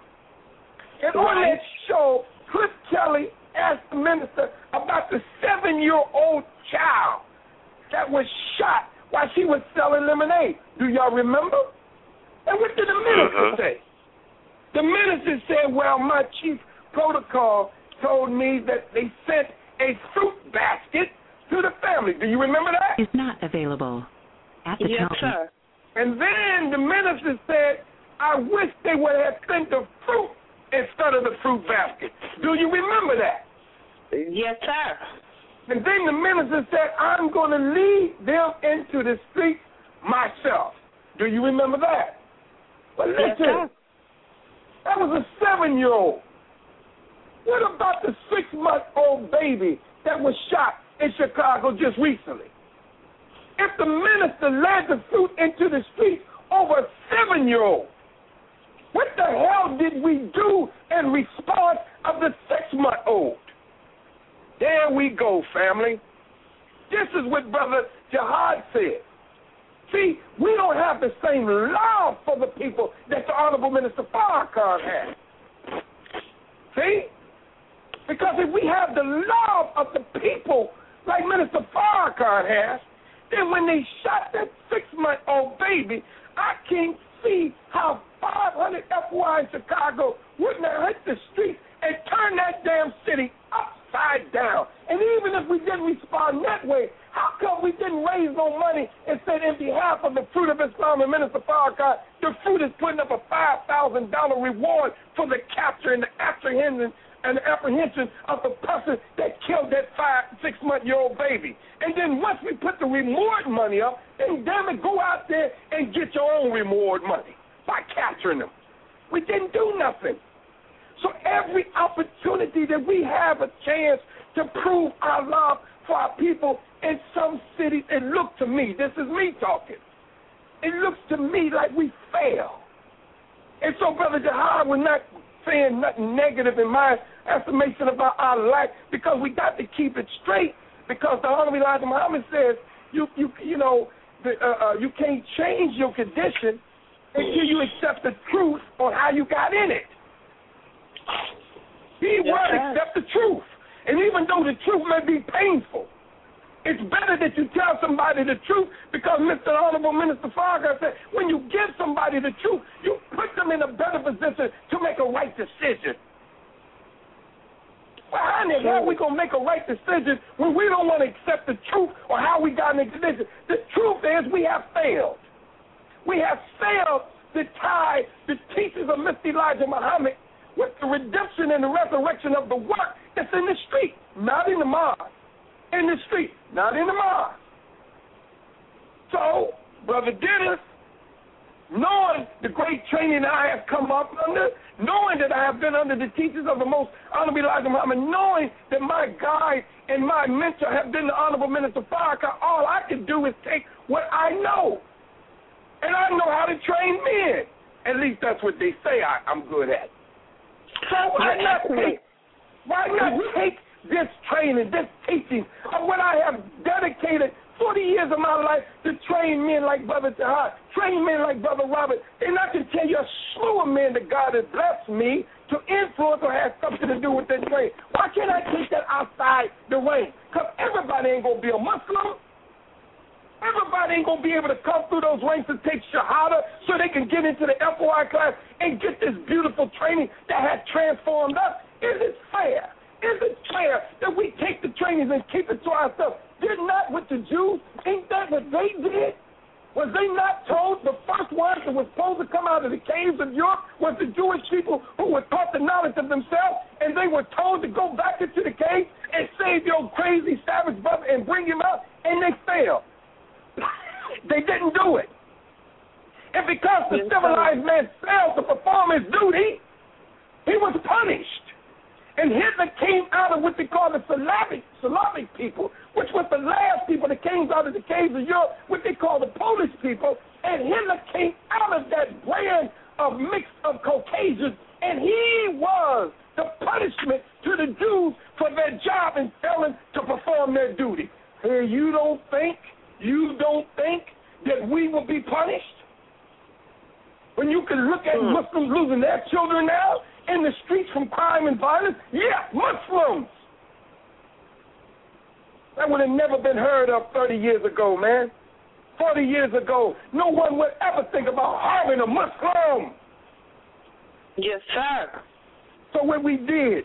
Speaker 3: And on that show, Cliff Kelly asked the minister about the 7-year-old child that was shot while she was selling lemonade. Do y'all remember? And what did the minister say? The minister said, well, my chief protocol told me that they sent a fruit basket to the family. Do you remember that?
Speaker 2: Is not available at the
Speaker 1: Yes,
Speaker 2: tone.
Speaker 1: sir.
Speaker 3: And then the minister said, I wish they would have sent the fruit instead of the fruit basket. Do you remember that?
Speaker 1: Yes, sir.
Speaker 3: And then the minister said, I'm going to lead them into the streets myself. Do you remember that? But listen,
Speaker 1: Yes, sir.
Speaker 3: that was a 7-year-old. What about the 6-month-old baby that was shot in Chicago just recently? If the minister led the fruit into the streets over a 7-year-old, what the hell did we do in response of the 6-month-old? There we go, family. This is what Brother Jihad said. See, we don't have the same love for the people that the Honorable Minister Farrakhan has. See? Because if we have the love of the people like Minister Farrakhan has, then when they shot that 6-month-old baby, I can't see how 500 FY in Chicago wouldn't have hit the street and turn that damn city upside down. And even if we didn't respond that way, how come we didn't raise no money and said in behalf of the Fruit of Islam and Minister Farrakhan, the Fruit is putting up a $5,000 reward for the capture and the apprehension of the person that killed that 6-month-old baby. And then once we put the reward money up, then damn it, go out there and get your own reward money by capturing them. We didn't do nothing. So every opportunity that we have a chance to prove our love for our people in some cities, it looks to me, this is me talking, it looks to me like we fail. And so Brother Jihad, we're not saying nothing negative in my estimation about our life, because we got to keep it straight, because the Honorable Elijah Muhammad says you can't change your condition until you accept the truth on how you got in it. Keyword, accept the truth. And even though the truth may be painful, it's better that you tell somebody the truth, because Mr. Honorable Minister Farrakhan said, when you give somebody the truth, you put them in a better position to make a right decision. Well, how in the hell are we going to make a right decision when we don't want to accept the truth or how we got in the condition? The truth is we have failed. We have failed to tie the teachings of Mr. Elijah Muhammad with the redemption and the resurrection of the work that's in the street, not in the mosque. In the street, not in the mosque. So, Brother Dennis, knowing the great training that I have come up under, knowing that I have been under the teachings of the most Honorable Elijah Muhammad, knowing that my guide and my mentor have been the Honorable Minister Farrakhan, all I can do is take what I know. And I know how to train men. At least that's what they say I'm good at. So why not take this training, this teaching of what I have dedicated 40 years of my life to train men like Brother Jihad, train men like Brother Robert, and I can tell you a slew of men that God has blessed me to influence or have something to do with that training. Why can't I take that outside the ring? Because everybody ain't going to be a Muslim. Everybody ain't going to be able to come through those ranks and take Shahada so they can get into the FOI class and get this beautiful training that has transformed us. Is it fair? Is it fair that we take the trainings and keep it to ourselves? Did not with the Jews? Ain't that what they did? Was they not told the first ones that were supposed to come out of the caves of Europe was the Jewish people who were taught the knowledge of themselves, and they were told to go back into the cave and save your crazy savage brother and bring him out, and they failed. They didn't do it. And because the civilized man failed to perform his duty, he was punished. And Hitler came out of what they call the Slavic people, which was the last people that came out of the caves of Europe, what they call the Polish people. And Hitler came out of that brand of mix of Caucasians, and he was the punishment to the Jews for their job in failing to perform their duty.
Speaker 12: Muslims losing their children now in the streets from crime and violence? Yeah, Muslims. That would have never been heard of 30 years ago, man. 40 years ago, no one would ever think about harming a Muslim.
Speaker 1: Yes, sir.
Speaker 12: So what we did,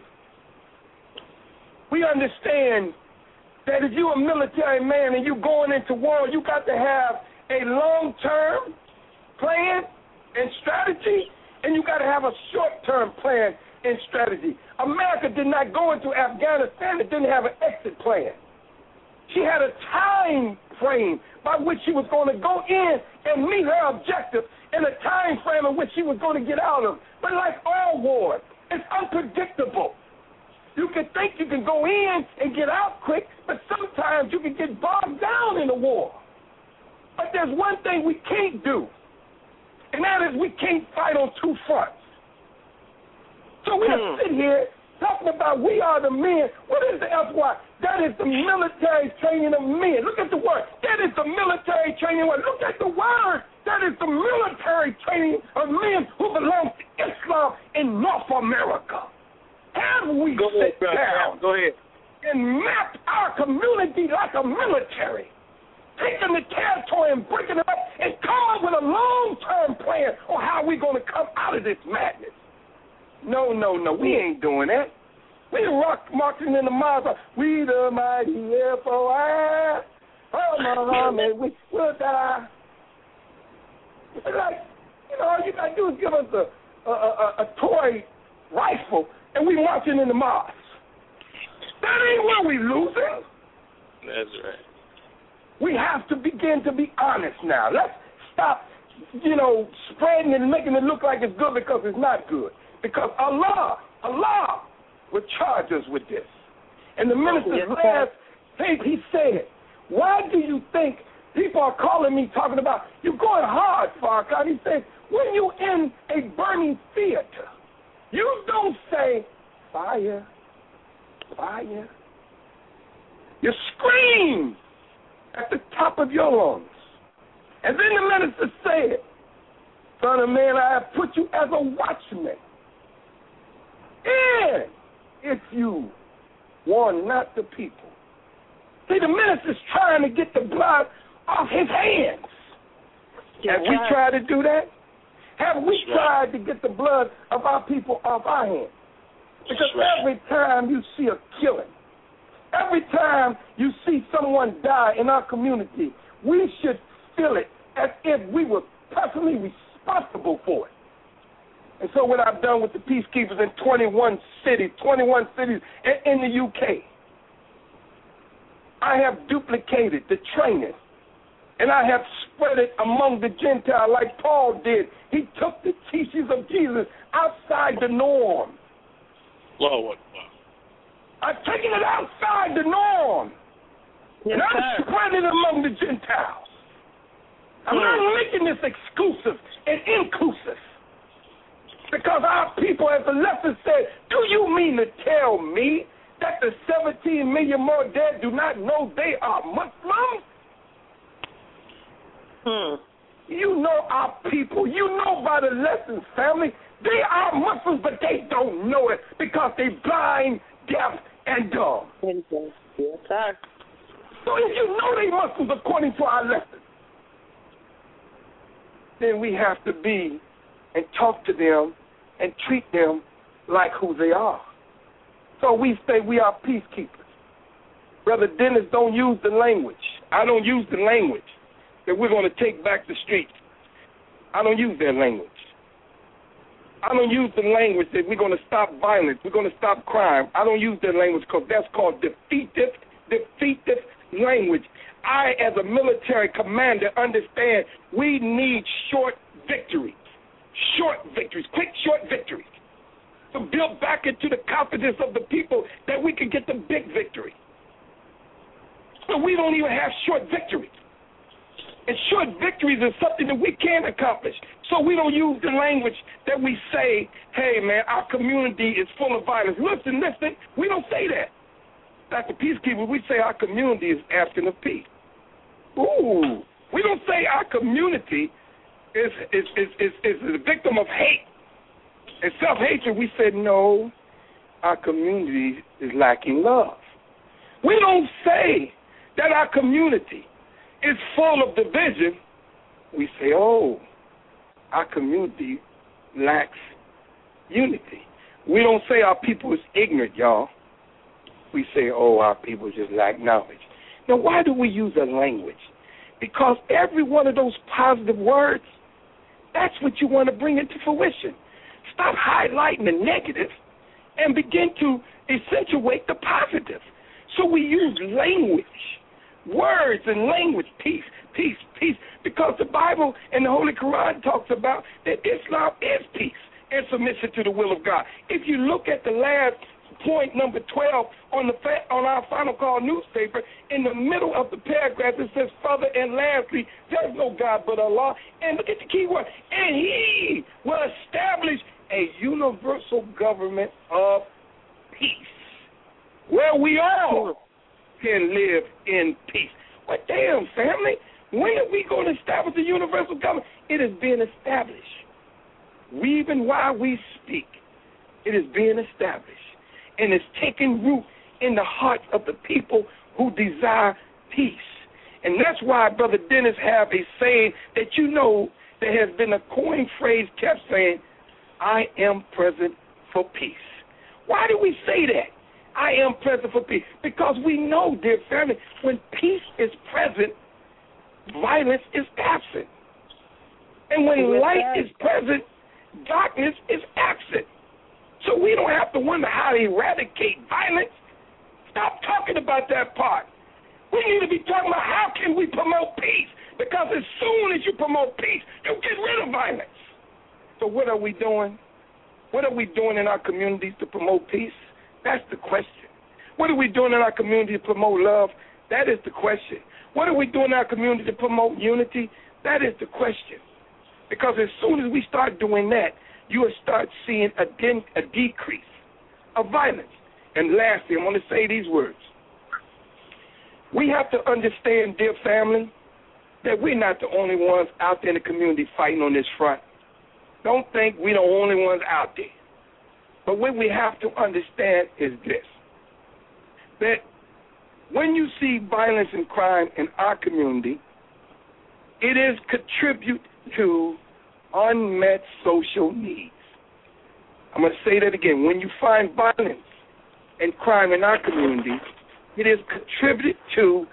Speaker 12: we understand that if you're a military man and you're going into war, you got to have a long-term plan and strategy, and you got to have a short-term plan and strategy. America did not go into Afghanistan. It didn't have an exit plan. She had a time frame by which she was going to go in and meet her objective in a time frame in which she was going to get out of. But like all wars, it's unpredictable. You can think you can go in and get out quick, but sometimes you can get bogged down in a war. But there's one thing we can't do, and that is we can't fight on two fronts. So we'll sit here talking about we are the men. What is the FY? That is the military training of men. Look at the word. That is the military training word. Look at the word. That is the military training of men who belong to Islam in North America. Have we sit down and mapped our community like a military, taking the territory and breaking it up and come up with a long-term plan on how we're going to come out of this madness? No, we ain't doing that. We marching in the miles. We the mighty FOI. Oh, Muhammad, we will die. It's like, all you got to do is give us a toy rifle, and we marching in the mosque. That ain't where we losing.
Speaker 6: That's right.
Speaker 12: We have to begin to be honest now. Let's stop, spreading and making it look like it's good because it's not good. Because Allah would charge us with this. And the minister's last tape, he said, why do you think people are calling me talking about, you're going hard, Farrakhan? He said, when you're in a burning theater, you don't say, fire, fire. You scream at the top of your lungs. And then the minister said, Son of man, I have put you as a watchman. And if you warn not the people. See, the minister's trying to get the blood off his hands. Have we tried to do that? Have we tried to get the blood of our people off our hands? Because every time you see a killing, every time you see someone die in our community, we should feel it as if we were personally responsible for it. And so what I've done with the peacekeepers in 21 cities in the UK, I have duplicated the training, and I have spread it among the Gentiles like Paul did. He took the teachings of Jesus outside the norm.
Speaker 6: Lord.
Speaker 12: I've taken it outside the norm, and I'm spreading it among the Gentiles. I'm not making this exclusive and inclusive. Because our people, as the lesson said, do you mean to tell me that the 17 million more dead do not know they are Muslims? You know our people. You know by the lessons, family. They are Muslims, but they don't know it because they're blind, deaf, and dumb.
Speaker 1: Yes, sir.
Speaker 12: So if you know they Muslims according to our lessons, then we have to be and talk to them and treat them like who they are. So we say we are peacekeepers. Brother Dennis don't use the language. I don't use the language that we're going to take back the streets. I don't use that language. I don't use the language that we're going to stop violence, we're going to stop crime. I don't use that language because that's called defeative language. I, as a military commander, understand we need short victories. Quick short victories, to build back into the confidence of the people that we can get the big victory. So we don't even have short victories. And short victories is something that we can accomplish. So we don't use the language that we say, hey, man, our community is full of violence. Listen, we don't say that. That's the peacekeeper. We say our community is asking of peace. Ooh. We don't say our community is the victim of hate and self-hatred, we said, no, our community is lacking love. We don't say that our community is full of division. We say, oh, our community lacks unity. We don't say our people is ignorant, y'all. We say, oh, our people just lack knowledge. Now, why do we use a language? Because every one of those positive words, that's what you want to bring into fruition. Stop highlighting the negative and begin to accentuate the positive. So we use language, words and language, peace, peace, peace, because the Bible and the Holy Quran talks about that Islam is peace and submission to the will of God. If you look at the last point, number 12, on our Final Call newspaper, in the middle of the paragraph, it says, further and lastly, there's no God but Allah. And look at the key word, and He will establish a universal government of peace, where we all can live in peace. Well, damn, family, when are we going to establish a universal government? It is being established. Even while we speak, it is being established. And it's taking root in the hearts of the people who desire peace. And that's why Brother Dennis have a saying that you know that has been a coined phrase kept saying, I am present for peace. Why do we say that? I am present for peace. Because we know, dear family, when peace is present, violence is absent. And when light is present, darkness is absent. So we don't have to wonder how to eradicate violence. Stop talking about that part. We need to be talking about how can we promote peace. Because as soon as you promote peace, you get rid of violence. So what are we doing? What are we doing in our communities to promote peace? That's the question. What are we doing in our community to promote love? That is the question. What are we doing in our community to promote unity? That is the question. Because as soon as we start doing that, you will start seeing a decrease of violence. And lastly, I want to say these words. We have to understand, dear family, that we're not the only ones out there in the community fighting on this front. Don't think we're the only ones out there. But what we have to understand is this, that when you see violence and crime in our community, it is contribute to unmet social needs. I'm going to say that again. When you find violence and crime in our community, it is contributed to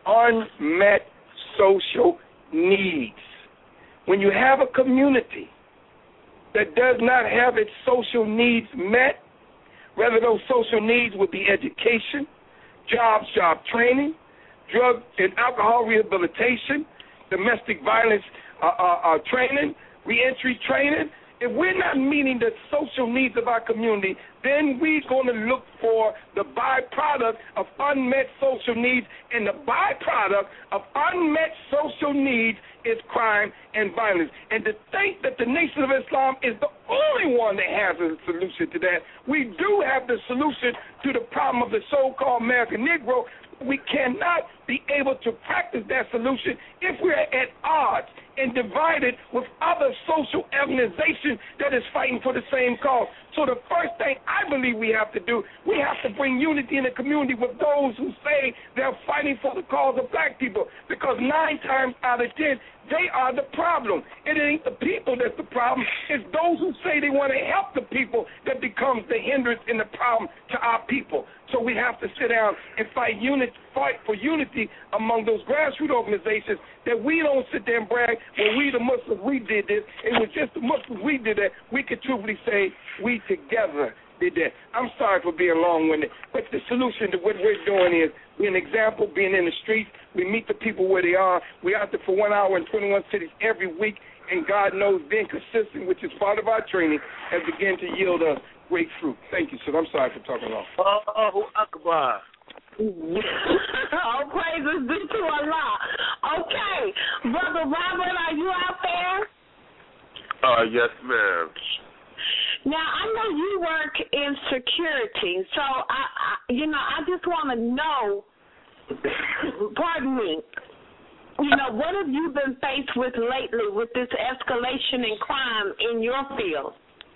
Speaker 12: unmet social needs. When you have a community that does not have its social needs met, whether those social needs would be education, job training, drug and alcohol rehabilitation, domestic violence training, reentry training, if we're not meeting the social needs of our community, then we're going to look for the byproduct of unmet social needs, and the byproduct of unmet social needs is crime and violence. And to think that the Nation of Islam is the only one that has a solution to that, we do have the solution to the problem of the so-called American Negro. We cannot be able to practice that solution if we're at odds and divided with other social organizations that is fighting for the same cause. So the first thing I believe we have to do, we have to bring unity in the community with those who say they're fighting for the cause of black people, because 9 times out of 10, they are the problem. It ain't the people that's the problem. It's those who say they want to help the people that becomes the hindrance and the problem to our people. So we have to sit down and fight for unity among those grassroots organizations, that we don't sit there and brag, well, we the Muslims, we did this. It was just the Muslims, we did that. We could truly say we together did that. I'm sorry for being long-winded, but the solution to what we're doing is we're an example, being in the streets. We meet the people where they are. We're out there for 1 hour in 21 cities every week, and God knows being consistent, which is part of our training, has begun to yield us great fruit. Thank you, sir. I'm sorry for talking long.
Speaker 6: Allahu Akbar.
Speaker 1: All praises due to Allah. Okay, Brother Robert, are you out there?
Speaker 5: Yes, ma'am.
Speaker 1: Now, I know you work in security, so I just want to know, pardon me, what have you been faced with lately with this escalation in crime in your field?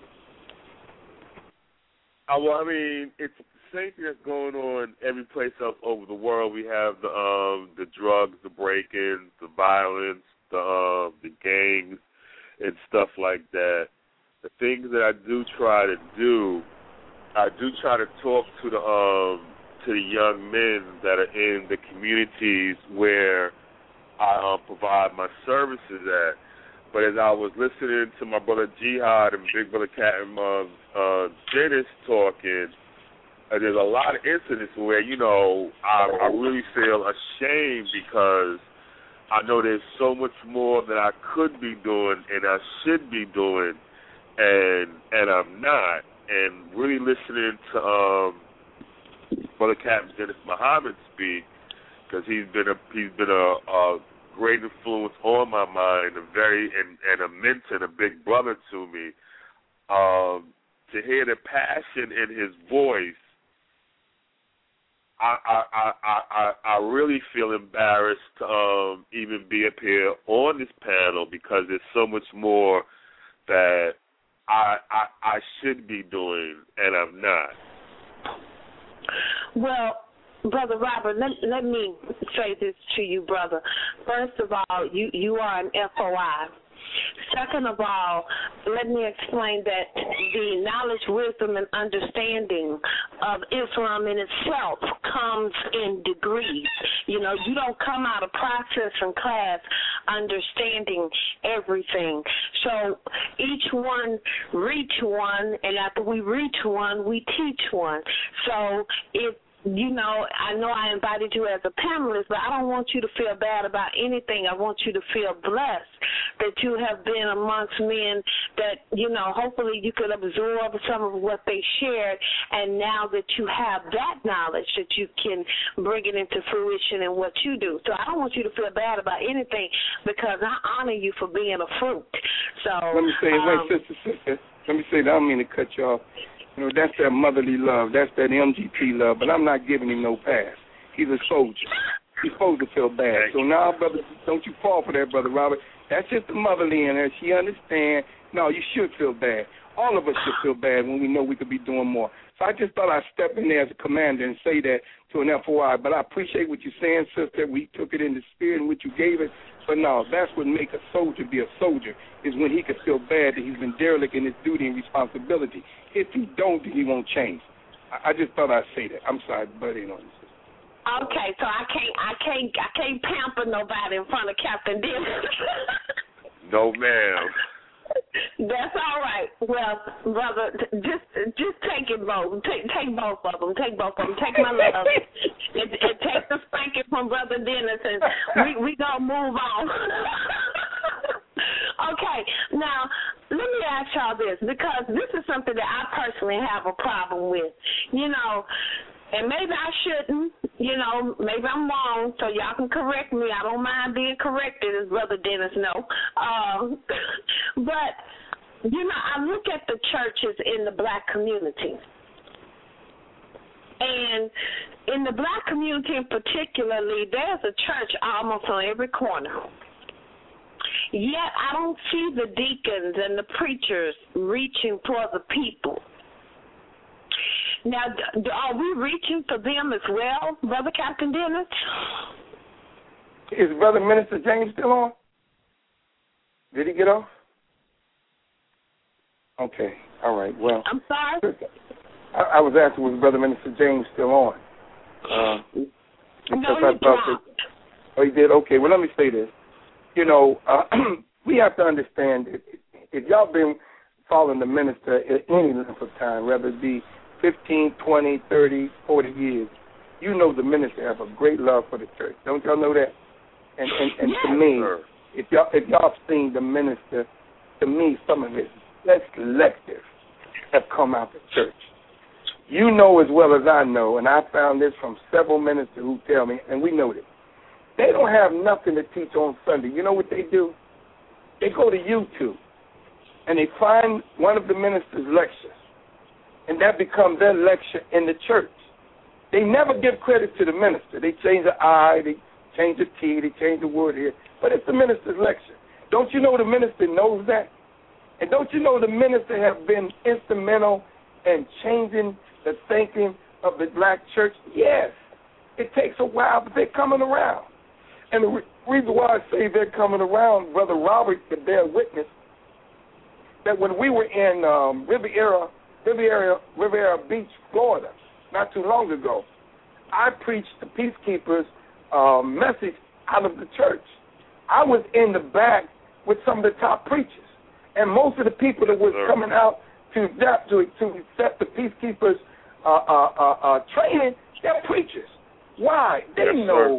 Speaker 5: Well, I mean, it's the same thing that's going on every place else over the world. We have the drugs, the break-ins, the violence, the gangs, and stuff like that. The things that I do try to do, I do try to talk to the young men that are in the communities where I provide my services at. But as I was listening to my brother Jihad and Big Brother Captain Dennis talking, there's a lot of incidents where, I really feel ashamed because I know there's so much more that I could be doing and I should be doing, and I'm not. And really listening to Brother Captain Dennis Muhammad speak, because he's been a great influence on my mind, and a mentor, and a big brother to me. To hear the passion in his voice, I really feel embarrassed to even be up here on this panel, because there's so much more that I should be doing, and I'm not.
Speaker 1: Well, Brother Robert, let me say this to you, brother. First of all, you are an FOI. Second of all, let me explain that the knowledge, wisdom, and understanding of Islam in itself comes in degrees. You don't come out of process and class understanding everything. So each one reach one, and after we reach one, we teach one. So I know I invited you as a panelist, but I don't want you to feel bad about anything. I want you to feel blessed that you have been amongst men that, hopefully you could absorb some of what they shared, and now that you have that knowledge, that you can bring it into fruition in what you do. So I don't want you to feel bad about anything, because I honor you for being a fruit. So
Speaker 3: let me say, sister, let me say that. I don't mean to cut you off. That's that motherly love. That's that MGP love. But I'm not giving him no pass. He's a soldier. He's supposed to feel bad. So now, brother, don't you fall for that, Brother Robert. That's just the motherly in her. She understands. No, you should feel bad. All of us should feel bad when we know we could be doing more. So I just thought I'd step in there as a commander and say that to an FOI. But I appreciate what you're saying, sister. We took it in the spirit in which you gave it. But no, that's what makes a soldier be a soldier, is when he can feel bad that he's been derelict in his duty and responsibility. If he don't, then he won't change. I just thought I'd say that. I'm sorry, buddy, on this.
Speaker 1: Okay, so I can't pamper nobody in front of Captain Dennis.
Speaker 5: No, ma'am.
Speaker 1: That's all right. Well, brother, just take it both. Take both of them. Take both of them. Take my love. and take the spanking from Brother Dennis, and we gonna move on. Okay, now let me ask y'all this, because this is something that I personally have a problem with. And maybe I shouldn't, maybe I'm wrong, so y'all can correct me. I don't mind being corrected, as Brother Dennis knows. But, I look at the churches in the black community. And in the black community in particularly, there's a church almost on every corner. Yet I don't see the deacons and the preachers reaching for the people. Now, are we reaching for them as well, Brother Captain Dennis?
Speaker 3: Is Brother Minister James still on? Did he get off? Okay, all right, well.
Speaker 1: I'm sorry?
Speaker 3: I was asking, was Brother Minister James still on?
Speaker 1: No, he dropped.
Speaker 3: Oh, he did? Okay, well, let me say this. We have to understand that if y'all been following the minister at any length of time, whether it be 15, 20, 30, 40 years, the minister have a great love for the church. Don't y'all know that? And yes, to me, if y'all seen the minister, to me, some of his less selective have come out the church. You know as well as I know, and I found this from several ministers who tell me, and we know this, they don't have nothing to teach on Sunday. You know what they do? They go to YouTube, and they find one of the minister's lectures, and that becomes their lecture in the church. They never give credit to the minister. They change the I, they
Speaker 12: change the T, they change the word here, but it's the minister's lecture. Don't you know the minister knows that? And don't you know the minister have been instrumental in changing the thinking of the black church? Yes. It takes a while, but they're coming around. And the reason why I say they're coming around, Brother Robert could bear witness, that when we were in Riviera Beach, Florida, not too long ago, I preached the Peacekeepers message out of the church. I was in the back with some of the top preachers, and most of the people that was coming out to accept the Peacekeepers training, they're preachers. Why? They know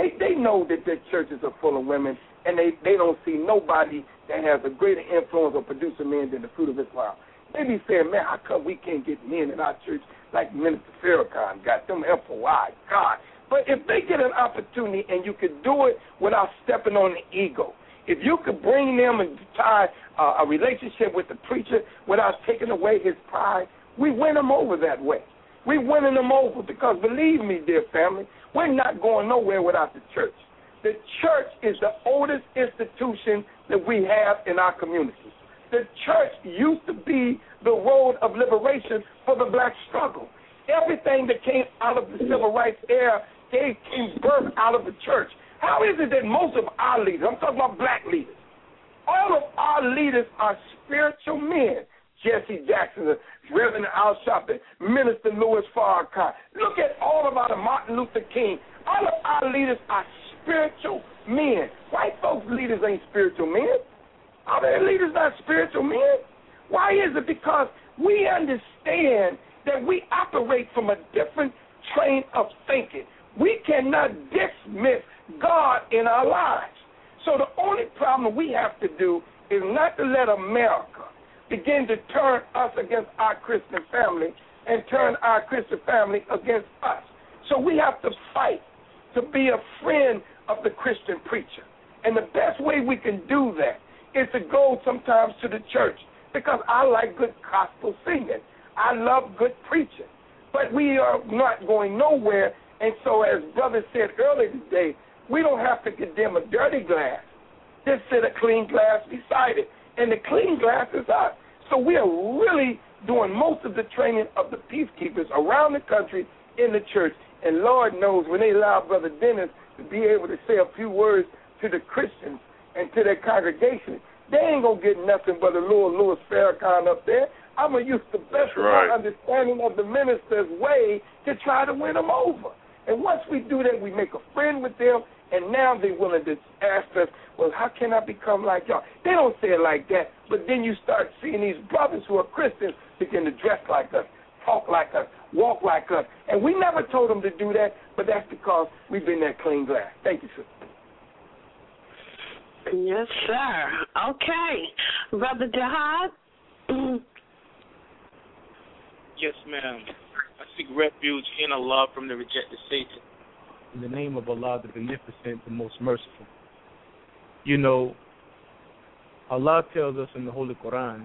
Speaker 12: that their churches are full of women, and they don't see nobody that has a greater influence or producer men than the Fruit of Islam. They be saying, man, how come we can't get men in our church like Minister Farrakhan got them FOI? God. But if they get an opportunity and you could do it without stepping on the ego, if you could bring them and tie a relationship with the preacher without taking away his pride, we win them over that way. We're winning them over because, believe me, dear family, we're not going nowhere without the church. The church is the oldest institution that we have in our community. The church used to be the road of liberation for the black struggle. Everything that came out of the civil rights era came birth out of the church. How is it that most of our leaders, I'm talking about black leaders, all of our leaders are spiritual men? Jesse Jackson, Reverend Al Sharpton, Minister Louis Farrakhan. Look at all of our Martin Luther King. All of our leaders are spiritual men. White folks' leaders ain't spiritual men. Are their leaders not spiritual men? Why is it? Because we understand that we operate from a different train of thinking. We cannot dismiss God in our lives. So the only problem we have to do is not to let America begin to turn us against our Christian family and turn our Christian family against us. So we have to fight to be a friend of the Christian preacher. And the best way we can do that is to go sometimes to the church, because I like good gospel singing. I love good preaching. But we are not going nowhere. And so, as Brother said earlier today, we don't have to condemn a dirty glass. Just set a clean glass beside it. And the clean glass is us. So we are really doing most of the training of the peacekeepers around the country in the church. And Lord knows when they allow Brother Dennis to be able to say a few words to the Christians and to their congregation, they ain't going to get nothing but a little Louis Farrakhan up there. I'm going to use the best of my understanding of the minister's way to try to win them over. And once we do that, we make a friend with them, and now they're willing to ask us, well, how can I become like y'all? They don't say it like that, but then you start seeing these brothers who are Christians begin to dress like us, talk like us, walk like us. And we never told them to do that, but that's because we've been that clean glass. Thank you, sir.
Speaker 1: Yes, sir. Okay. Brother Jihad?
Speaker 6: Yes, ma'am. I seek refuge in Allah from the rejected Satan.
Speaker 7: In the name of Allah, the Beneficent, the Most Merciful. You know, Allah tells us in the Holy Quran,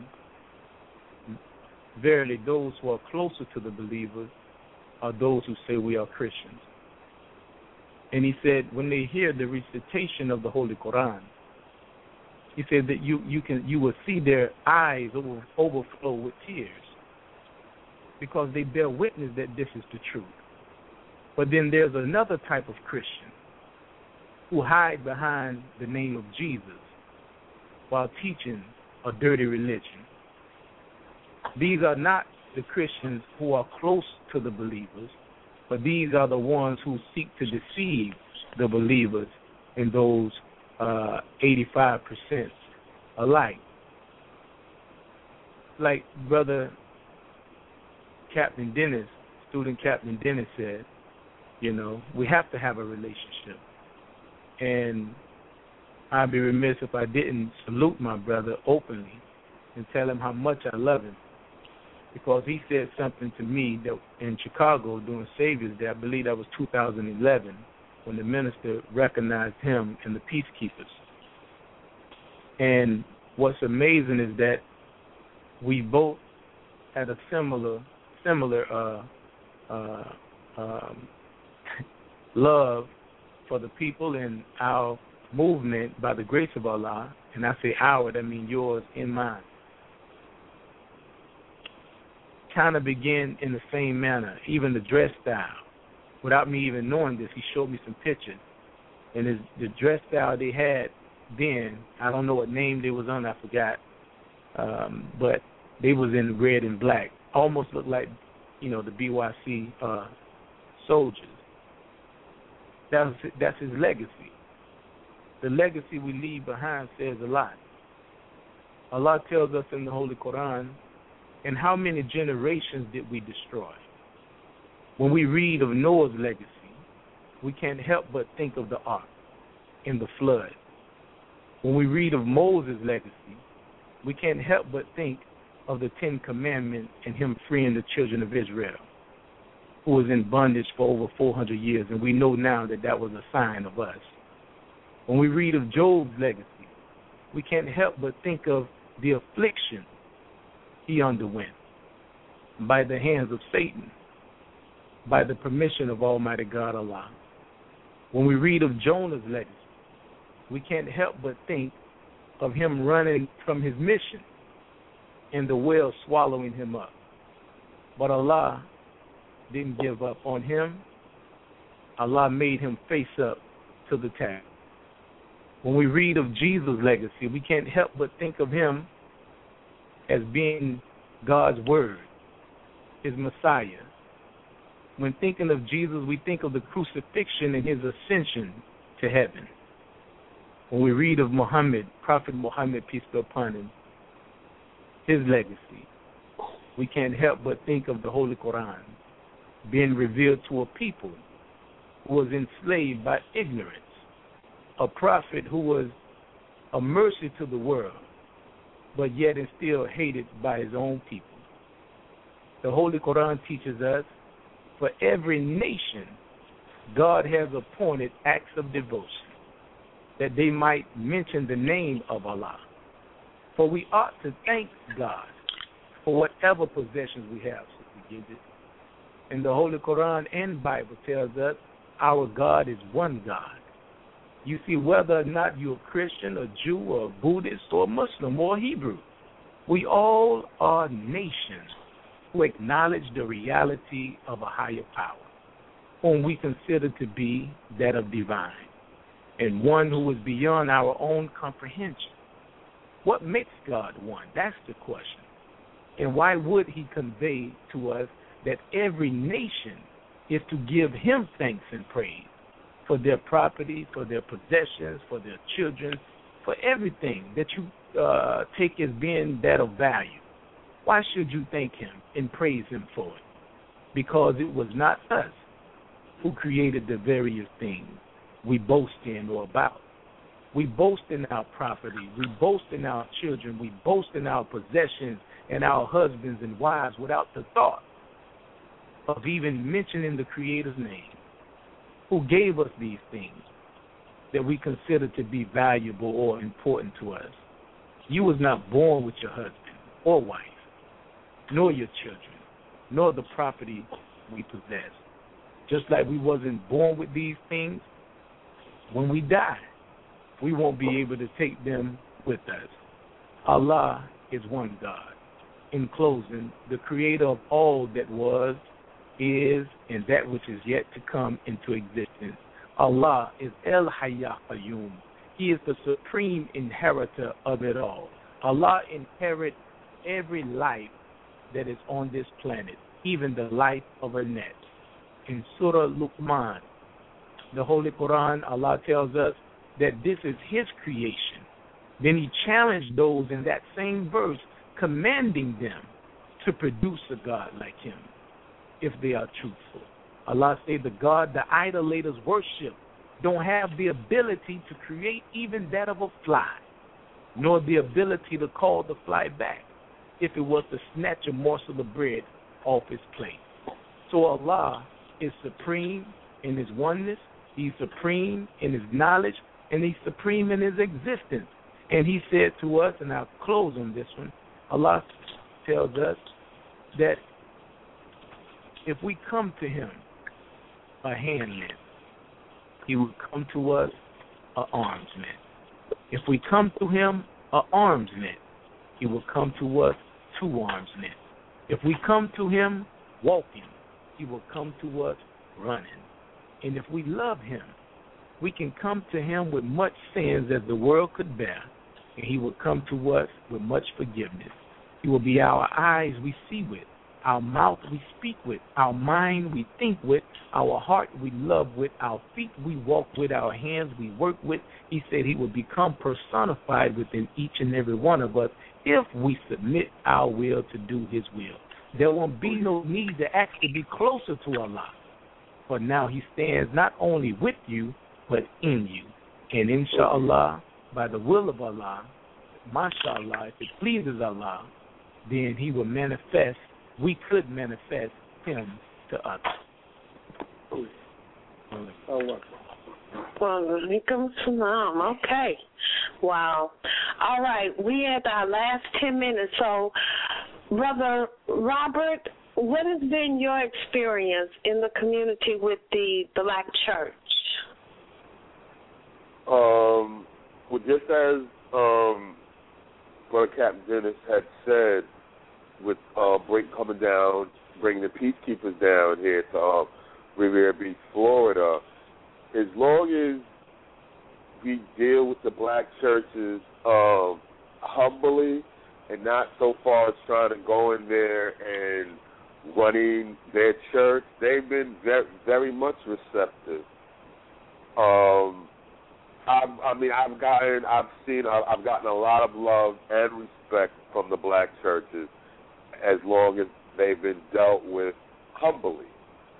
Speaker 7: verily those who are closer to the believers are those who say we are Christians. And he said when they hear the recitation of the Holy Quran, he said that you will see their eyes overflow with tears because they bear witness that this is the truth. But then there's another type of Christian who hide behind the name of Jesus while teaching a dirty religion. These are not the Christians who are close to the believers, but these are the ones who seek to deceive the believers in those 85% alike. Like Brother Captain Dennis, student Captain Dennis said, you know, we have to have a relationship. And I'd be remiss if I didn't salute my brother openly and tell him how much I love him, because he said something to me that in Chicago during Savior's Day, I believe that was 2011, when the minister recognized him and the peacekeepers. And what's amazing is that we both had a similar love for the people in our movement by the grace of Allah, and I say our, that means yours and mine, kind of begin in the same manner, even the dress style. Without me even knowing this, he showed me some pictures. And the dress style they had then, I don't know what name they was on, I forgot, but they was in red and black. Almost looked like, the BYC soldiers. That's his legacy. The legacy we leave behind says a lot. Allah tells us in the Holy Quran, and how many generations did we destroy? When we read of Noah's legacy, we can't help but think of the ark and the flood. When we read of Moses' legacy, we can't help but think of the 10 Commandments and him freeing the children of Israel, who was in bondage for over 400 years, and we know now that was a sign of us. When we read of Job's legacy, we can't help but think of the affliction he underwent by the hands of Satan, by the permission of Almighty God Allah. When we read of Jonah's legacy, we can't help but think of him running from his mission and the whale swallowing him up. But Allah didn't give up on him. Allah made him face up to the task. When we read of Jesus' legacy, we can't help but think of him as being God's word, his Messiah. When thinking of Jesus, we think of the crucifixion and his ascension to heaven. When we read of Muhammad, Prophet Muhammad, peace be upon him, his legacy, we can't help but think of the Holy Quran being revealed to a people who was enslaved by ignorance, a prophet who was a mercy to the world, but yet is still hated by his own people. The Holy Quran teaches us, for every nation, God has appointed acts of devotion, that they might mention the name of Allah. For we ought to thank God for whatever possessions we have, Sister Gidget. And the Holy Quran and Bible tells us our God is one God. You see, whether or not you're a Christian, a Jew, or a Buddhist, or a Muslim, or a Hebrew, we all are nations who acknowledge the reality of a higher power, whom we consider to be that of divine, and one who is beyond our own comprehension. What makes God one? That's the question. And why would he convey to us that every nation is to give him thanks and praise for their property, for their possessions, for their children, for everything that you take as being that of value? Why should you thank him and praise him for it? Because it was not us who created the various things we boast in or about. We boast in our property. We boast in our children. We boast in our possessions and our husbands and wives without the thought of even mentioning the Creator's name, who gave us these things that we consider to be valuable or important to us. You was not born with your husband or wife, nor your children, nor the property we possess. Just like we wasn't born with these things, when we die, we won't be able to take them with us. Allah is one God. In closing, the creator of all that was, is, and that which is yet to come into existence. Allah is El Hayya Qayyum. He is the supreme inheritor of it all. Allah inherits every life that is on this planet, even the life of a net. In Surah Luqman, the Holy Quran, Allah tells us that this is his creation. Then he challenged those in that same verse, commanding them to produce a God like him, if they are truthful. Allah said the God the idolaters worship don't have the ability to create even that of a fly, nor the ability to call the fly back if it was to snatch a morsel of bread off his plate. So Allah is supreme in his oneness, he's supreme in his knowledge, and he's supreme in his existence. And he said to us, and I'll close on this one, Allah tells us that if we come to him a hand length, he will come to us an arms length. If we come to him an arms length, he will come to us 2 arms length. If we come to him walking, he will come to us running. And if we love him, we can come to him with much sins as the world could bear, and he will come to us with much forgiveness. He will be our eyes we see with, our mouth we speak with, our mind we think with, our heart we love with, our feet we walk with, our hands we work with. He said he will become personified within each and every one of us if we submit our will to do his will. There won't be no need to actually be closer to Allah. For now he stands not only with you, but in you. And inshallah, by the will of Allah, mashallah, if it pleases Allah, then he will manifest, we could manifest him to others.
Speaker 1: Walaikum salam. Okay. Wow. All right. We at our last 10 minutes. So, Brother Robert, what has been your experience in the community with the Black Church?
Speaker 5: Well, just as Brother Captain Dennis had said, with coming down, bringing the Peacekeepers down here to Riviera Beach, Florida, as long as we deal with the black churches humbly and not so far as trying to go in there and running their church, they've been very, very much receptive. I've gotten a lot of love and respect from the black churches as long as they've been dealt with humbly.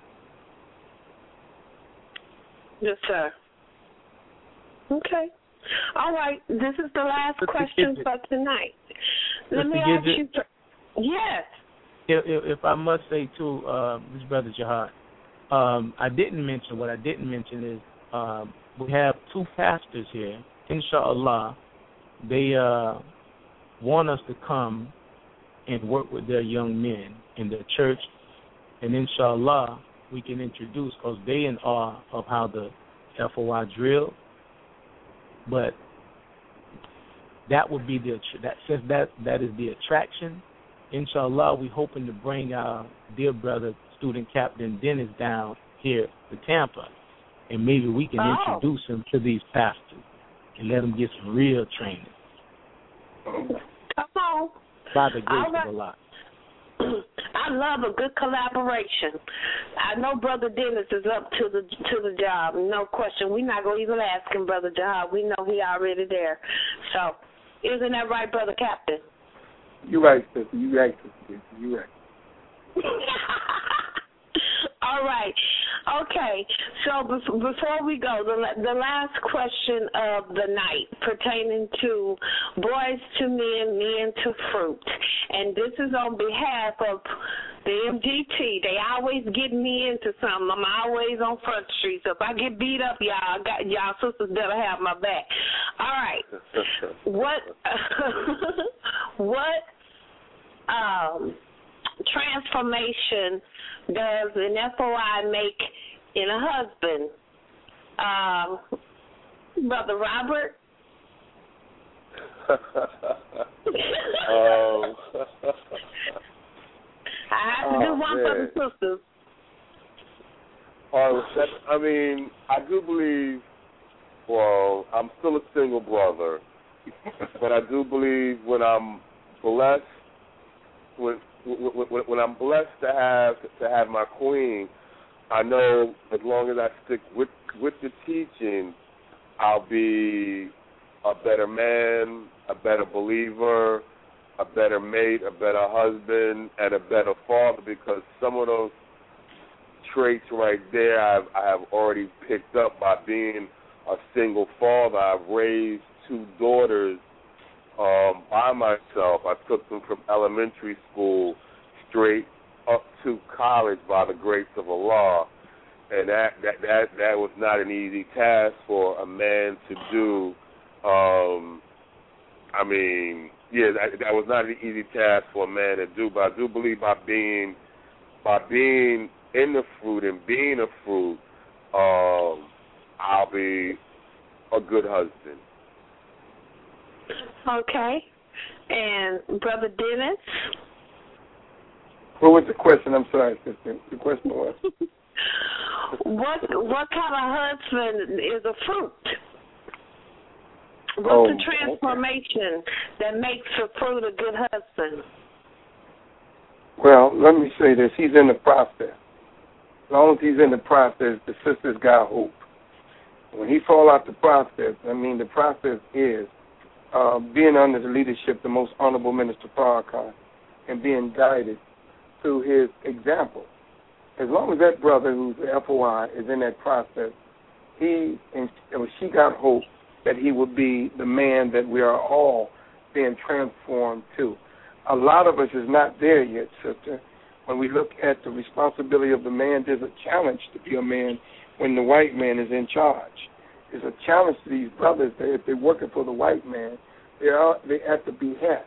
Speaker 1: Yes, sir. Okay. All right. This is the last question for tonight. Let me ask you. Yes.
Speaker 7: If I must say too, this Brother Jihad, I didn't mention is we have 2 pastors here. Inshallah, they want us to come and work with their young men in their church, and inshallah we can introduce, because they in awe of how the FOI drill. But that would be since that is the attraction. Inshallah, we hoping to bring our dear brother, Student Captain Dennis, down here to Tampa, and maybe we can introduce him to these pastors and let them get some real training.
Speaker 1: Come on.
Speaker 7: By the grace of Allah.
Speaker 1: I love a good collaboration. I know Brother Dennis is up to the job, no question. We're not gonna even ask him, Brother Jihad. We know he already there. So, isn't that right, Brother Captain?
Speaker 3: You're right, sister. You're right.
Speaker 1: All right. Okay. So before we go, the last question of the night pertaining to Boys to Men, Men to Fruit. And this is on behalf of the MGT. They always get me into something. I'm always on Front Street. So if I get beat up, y'all sisters better have my back. All right. What transformation does an FOI make in a husband? Brother Robert? I have to do one for the sisters.
Speaker 5: I do believe, I'm still a single brother, but I do believe when I'm blessed, when I'm blessed to have my queen, I know as long as I stick with the teaching, I'll be a better man, a better believer, a better mate, a better husband, and a better father, because some of those traits right there I have already picked up by being a single father. I've raised 2 daughters by myself. I took them from elementary school straight up to college by the grace of Allah, and that was not an easy task for a man to do. That was not an easy task for a man to do. But I do believe by being in the fruit and being a fruit, I'll I'll be a good husband.
Speaker 1: Okay. And Brother Dennis?
Speaker 3: What was the question? I'm sorry, sister. The question was?
Speaker 1: What kind of husband is a fruit? What's the transformation that makes a fruit a good husband?
Speaker 3: Well, let me say this. He's in the process. As long as he's in the process, the sister's got hope. When he fall out the process, the process is being under the leadership of the most honorable Minister Farrakhan and being guided through his example. As long as that brother who's the FOI is in that process, she got hope that he will be the man that we are all being transformed to. A lot of us is not there yet, sister. When we look at the responsibility of the man, there's a challenge to be a man when the white man is in charge. There's a challenge to these brothers that if they're working for the white man, they're at the behest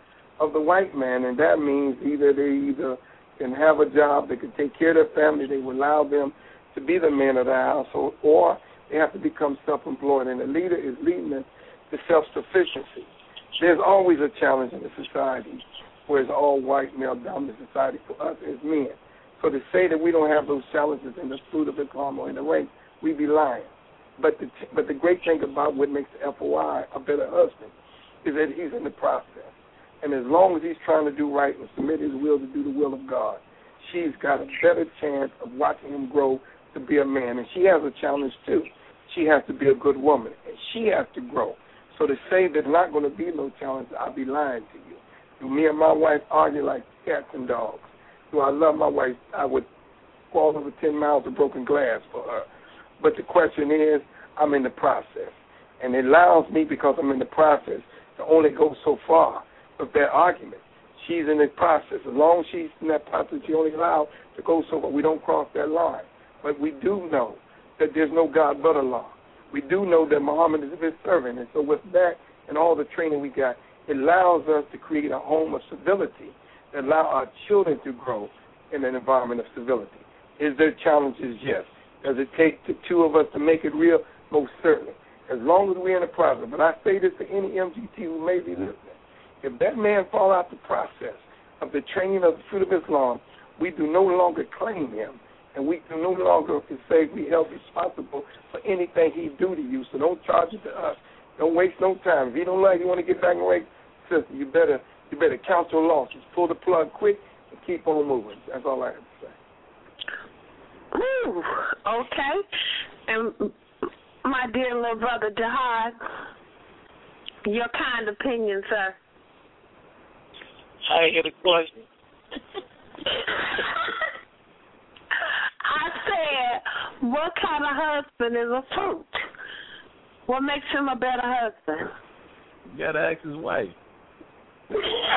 Speaker 3: of the white man, and that means either they can have a job, they can take care of their family, they will allow them to be the man of the household, or they have to become self-employed, and the leader is leading them to self-sufficiency. There's always a challenge in the society where it's all white, male-dominant society for us as men. So to say that we don't have those challenges in the fruit of Islam or in the race, we be lying. But the great thing about what makes the FOI a better husband is that he's in the process. And as long as he's trying to do right and submit his will to do the will of God, she's got a better chance of watching him grow to be a man. And she has a challenge, too. She has to be a good woman, and she has to grow. So to say there's not going to be no challenge, I'll be lying to you. Do me and my wife argue like cats and dogs? Do I love my wife? I would fall over 10 miles of broken glass for her. But the question is, I'm in the process. And it allows me, because I'm in the process, to only go so far with that argument. She's in the process. As long as she's in that process, she only allowed to go so far. We don't cross that line. But we do know that there's no God but Allah. We do know that Muhammad is his servant. And so with that and all the training we got, it allows us to create a home of civility that allow our children to grow in an environment of civility. Is there challenges? Yes. Does it take the two of us to make it real? Most certainly. As long as we're in the process. But I say this to any MGT who may be listening. If that man fall out the process of the training of the fruit of Islam, we do no longer claim him. And we can no longer say we held responsible for anything he do to you. So don't charge it to us. Don't waste no time. If you don't like, you want to get back and race, sister, you better count your losses. Pull the plug quick and keep on moving. That's all I have to say.
Speaker 1: Ooh, okay. And my dear little brother Jihad, your kind opinion, sir.
Speaker 6: I hear the question.
Speaker 1: I said, what kind of husband is a fruit? What makes him a better husband?
Speaker 7: You got to ask his wife.
Speaker 1: I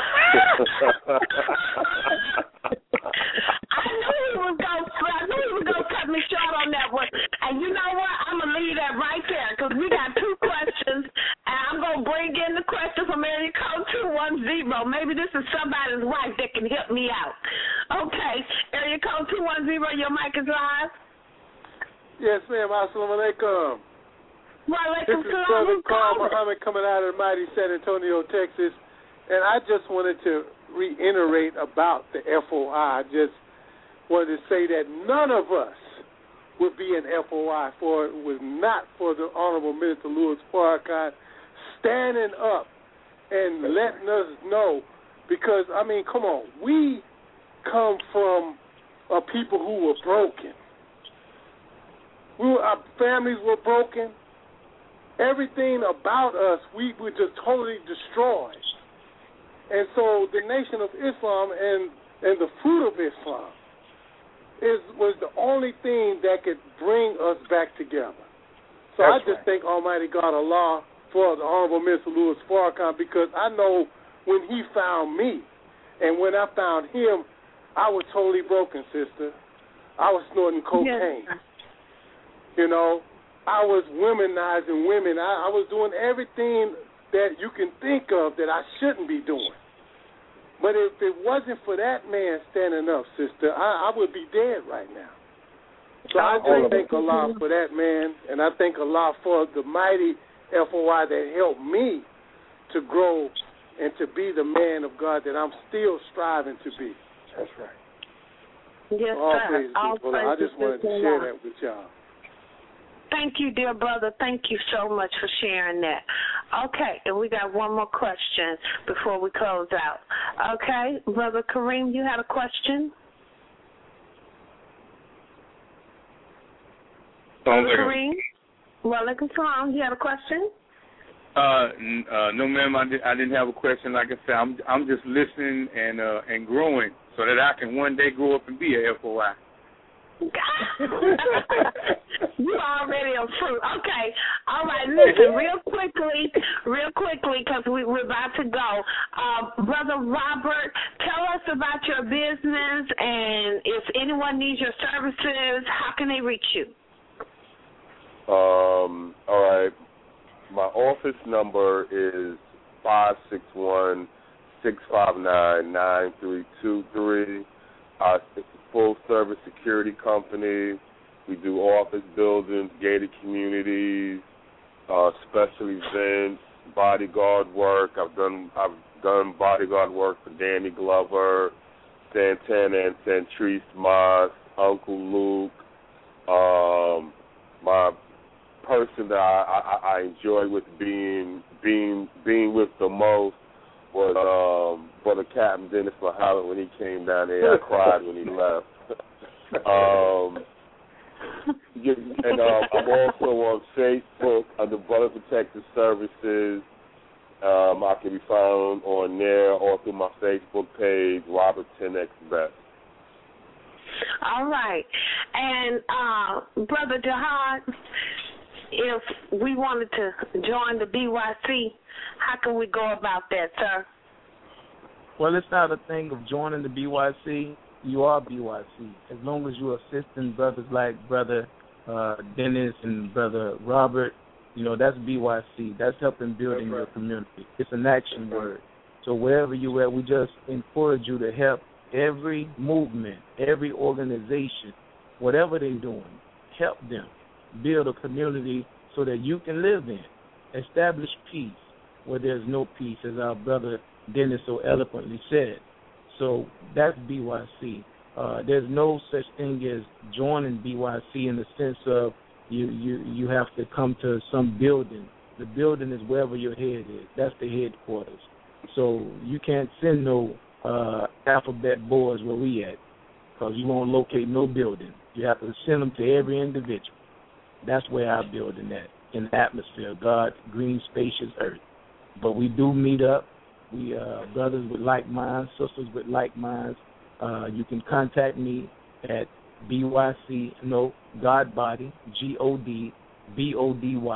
Speaker 1: knew he was gonna cut me short on that one. And you know what? I'm gonna leave that right there because we got two questions, and I'm gonna bring in the question from area code 210. Maybe this is somebody's wife that can help me out. Okay, area code 210. Your mic is live.
Speaker 13: Yes, ma'am. Assalamu alaikum.
Speaker 1: This
Speaker 13: is Brother Carl Muhammad coming out of the mighty San Antonio, Texas. And I just wanted to reiterate about the FOI. I just wanted to say that none of us would be an FOI for it was not for the Honorable Minister Louis Farrakhan standing up and letting us know. Because, I mean, come on, we come from a people who were broken. Our families were broken. Everything about us, we were just totally destroyed. And so the Nation of Islam and the fruit of Islam was the only thing that could bring us back together. So I just thank Almighty God Allah for the Honorable Minister Louis Farrakhan, because I know when he found me and when I found him, I was totally broken, sister. I was snorting cocaine. Yes. You know, I was womanizing women. I was doing everything that you can think of that I shouldn't be doing. But if it wasn't for that man standing up, sister, I would be dead right now. So I just thank Allah for that, man, and I thank Allah for the mighty FOI that helped me to grow and to be the man of God that I'm still striving to be.
Speaker 3: That's right.
Speaker 1: Yes,
Speaker 13: all
Speaker 1: sir.
Speaker 13: praise
Speaker 1: All
Speaker 13: to Allah. I just wanted to share that with y'all.
Speaker 1: Thank you, dear brother. Thank you so much for sharing that. Okay, and we got one more question before we close out. Okay, Brother Kareem, you had a question? Brother Kareem? Walaikum salam. You had a question?
Speaker 14: No, ma'am. I didn't have a question. Like I said, I'm just listening and growing so that I can one day grow up and be a FOI.
Speaker 1: You already a fruit. Okay. All right. Listen, real quickly, because we're about to go. Brother Robert, tell us about your business, and if anyone needs your services, how can they reach you?
Speaker 5: All right. My office number is 561-659-9323. It's a full-service security company. We do office buildings, gated communities, special events, bodyguard work. I've done bodyguard work for Danny Glover, Santana and Centrise Mosque, Uncle Luke. My person that I enjoy with being with the most was Brother Captain Dennis Muhammad when he came down there. I cried when he left. And I'm also on Facebook under Brother Protective Services. I can be found on there or through my Facebook page, Robert 10X Best.
Speaker 1: All right. And Brother Jihad, if we wanted to join the BYC, how can we go about that, sir?
Speaker 7: Well, it's not a thing of joining the BYC. You are BYC. As long as you're assisting brothers like Brother Dennis and Brother Robert, that's BYC. That's helping building your community. It's an action word. So wherever you're at, we just encourage you to help every movement, every organization, whatever they're doing, help them build a community so that you can live in. Establish peace where there's no peace, as our brother Dennis so eloquently said. So that's BYC. There's no such thing as joining BYC in the sense of you have to come to some building. The building is wherever your head is. That's the headquarters. So you can't send no alphabet boys where we at, because you won't locate no building. You have to send them to every individual. That's where our building at, in the atmosphere, God's green, spacious earth. But we do meet up. We brothers with like minds, sisters with like minds. You can contact me at BYC, Godbody, GODBODY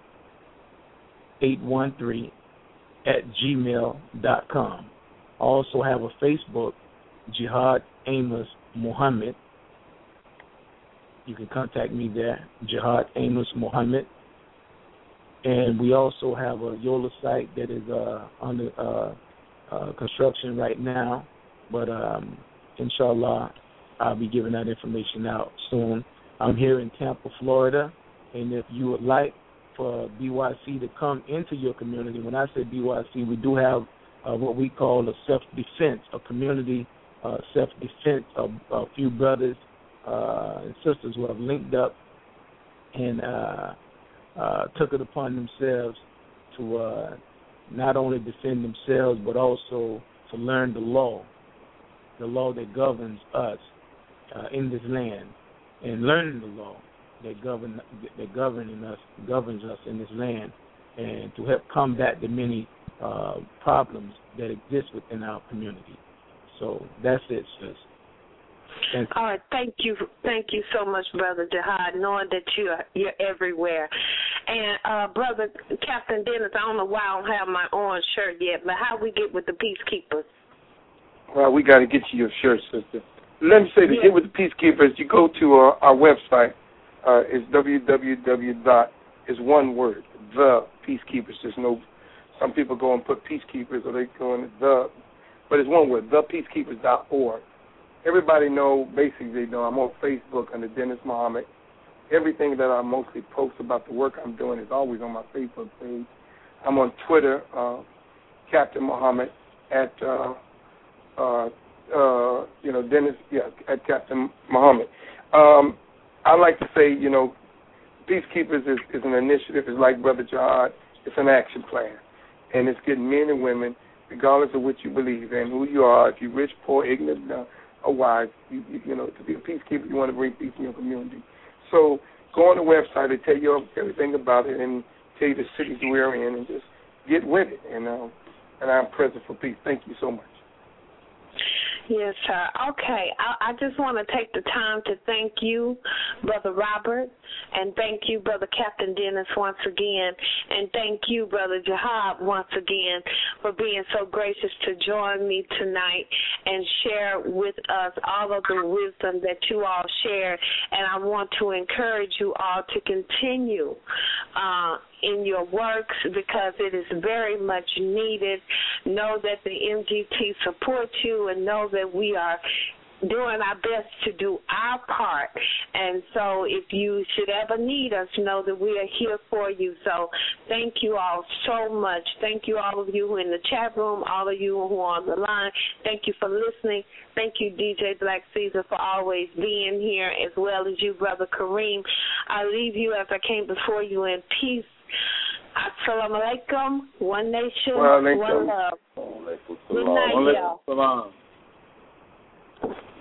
Speaker 7: 813 @gmail.com. I also have a Facebook, Jihad Amos Muhammad. You can contact me there, Jihad Amos Muhammad. And we also have a Yola site that is under construction right now. But inshallah, I'll be giving that information out soon. I'm here in Tampa, Florida. And if you would like for BYC to come into your community, when I say BYC, we do have what we call a self-defense, a community self-defense of a few brothers and sisters who have linked up and took it upon themselves to not only defend themselves but also to learn the law that governs us in this land, and learning the law that governs us in this land, and to help combat the many problems that exist within our community. So that's it, sis.
Speaker 1: All right, thank you so much, Brother Jihad, knowing that you're everywhere. And Brother Captain Dennis, I don't know why I don't have my orange shirt yet, but how we get with the Peacekeepers?
Speaker 3: Well, we got to get you your shirt, sister. Let me say, to get with the Peacekeepers, you go to our website. It's www. It's one word, the Peacekeepers. There's no. Some people go and put Peacekeepers, or they go in but it's one word, thepeacekeepers.org. everybody know, basically know, I'm on Facebook under Dennis Muhammad. Everything that I mostly post about the work I'm doing is always on my Facebook page. I'm on Twitter, Captain Muhammad, at Dennis, at Captain Muhammad. I like to say, Peacekeepers is an initiative. It's like Brother Jihad. It's an action plan, and it's getting men and women, regardless of what you believe in, who you are, if you're rich, poor, ignorant, or wise, to be a peacekeeper, you want to bring peace in your community. So go on the website and tell you everything about it, and tell you the cities we're in, and just get with it. And I'm present for peace. Thank you so much.
Speaker 1: Yes, sir. Okay. I just want to take the time to thank you, Brother Robert, and thank you, Brother Captain Dennis, once again, and thank you, Brother Jihad, once again, for being so gracious to join me tonight and share with us all of the wisdom that you all share. And I want to encourage you all to continue in your works, because it is very much needed. Know that the MGT supports you, and know that we are doing our best to do our part. And so if you should ever need us, know that we are here for you. So thank you all so much. Thank you, all of you who are in the chat room, all of you who are on the line. Thank you for listening. Thank you, DJ Black Caesar, for always being here, as well as you, Brother Kareem. I leave you as I came before you in peace. Assalamu alaikum. One nation, one love. Good night, y'all.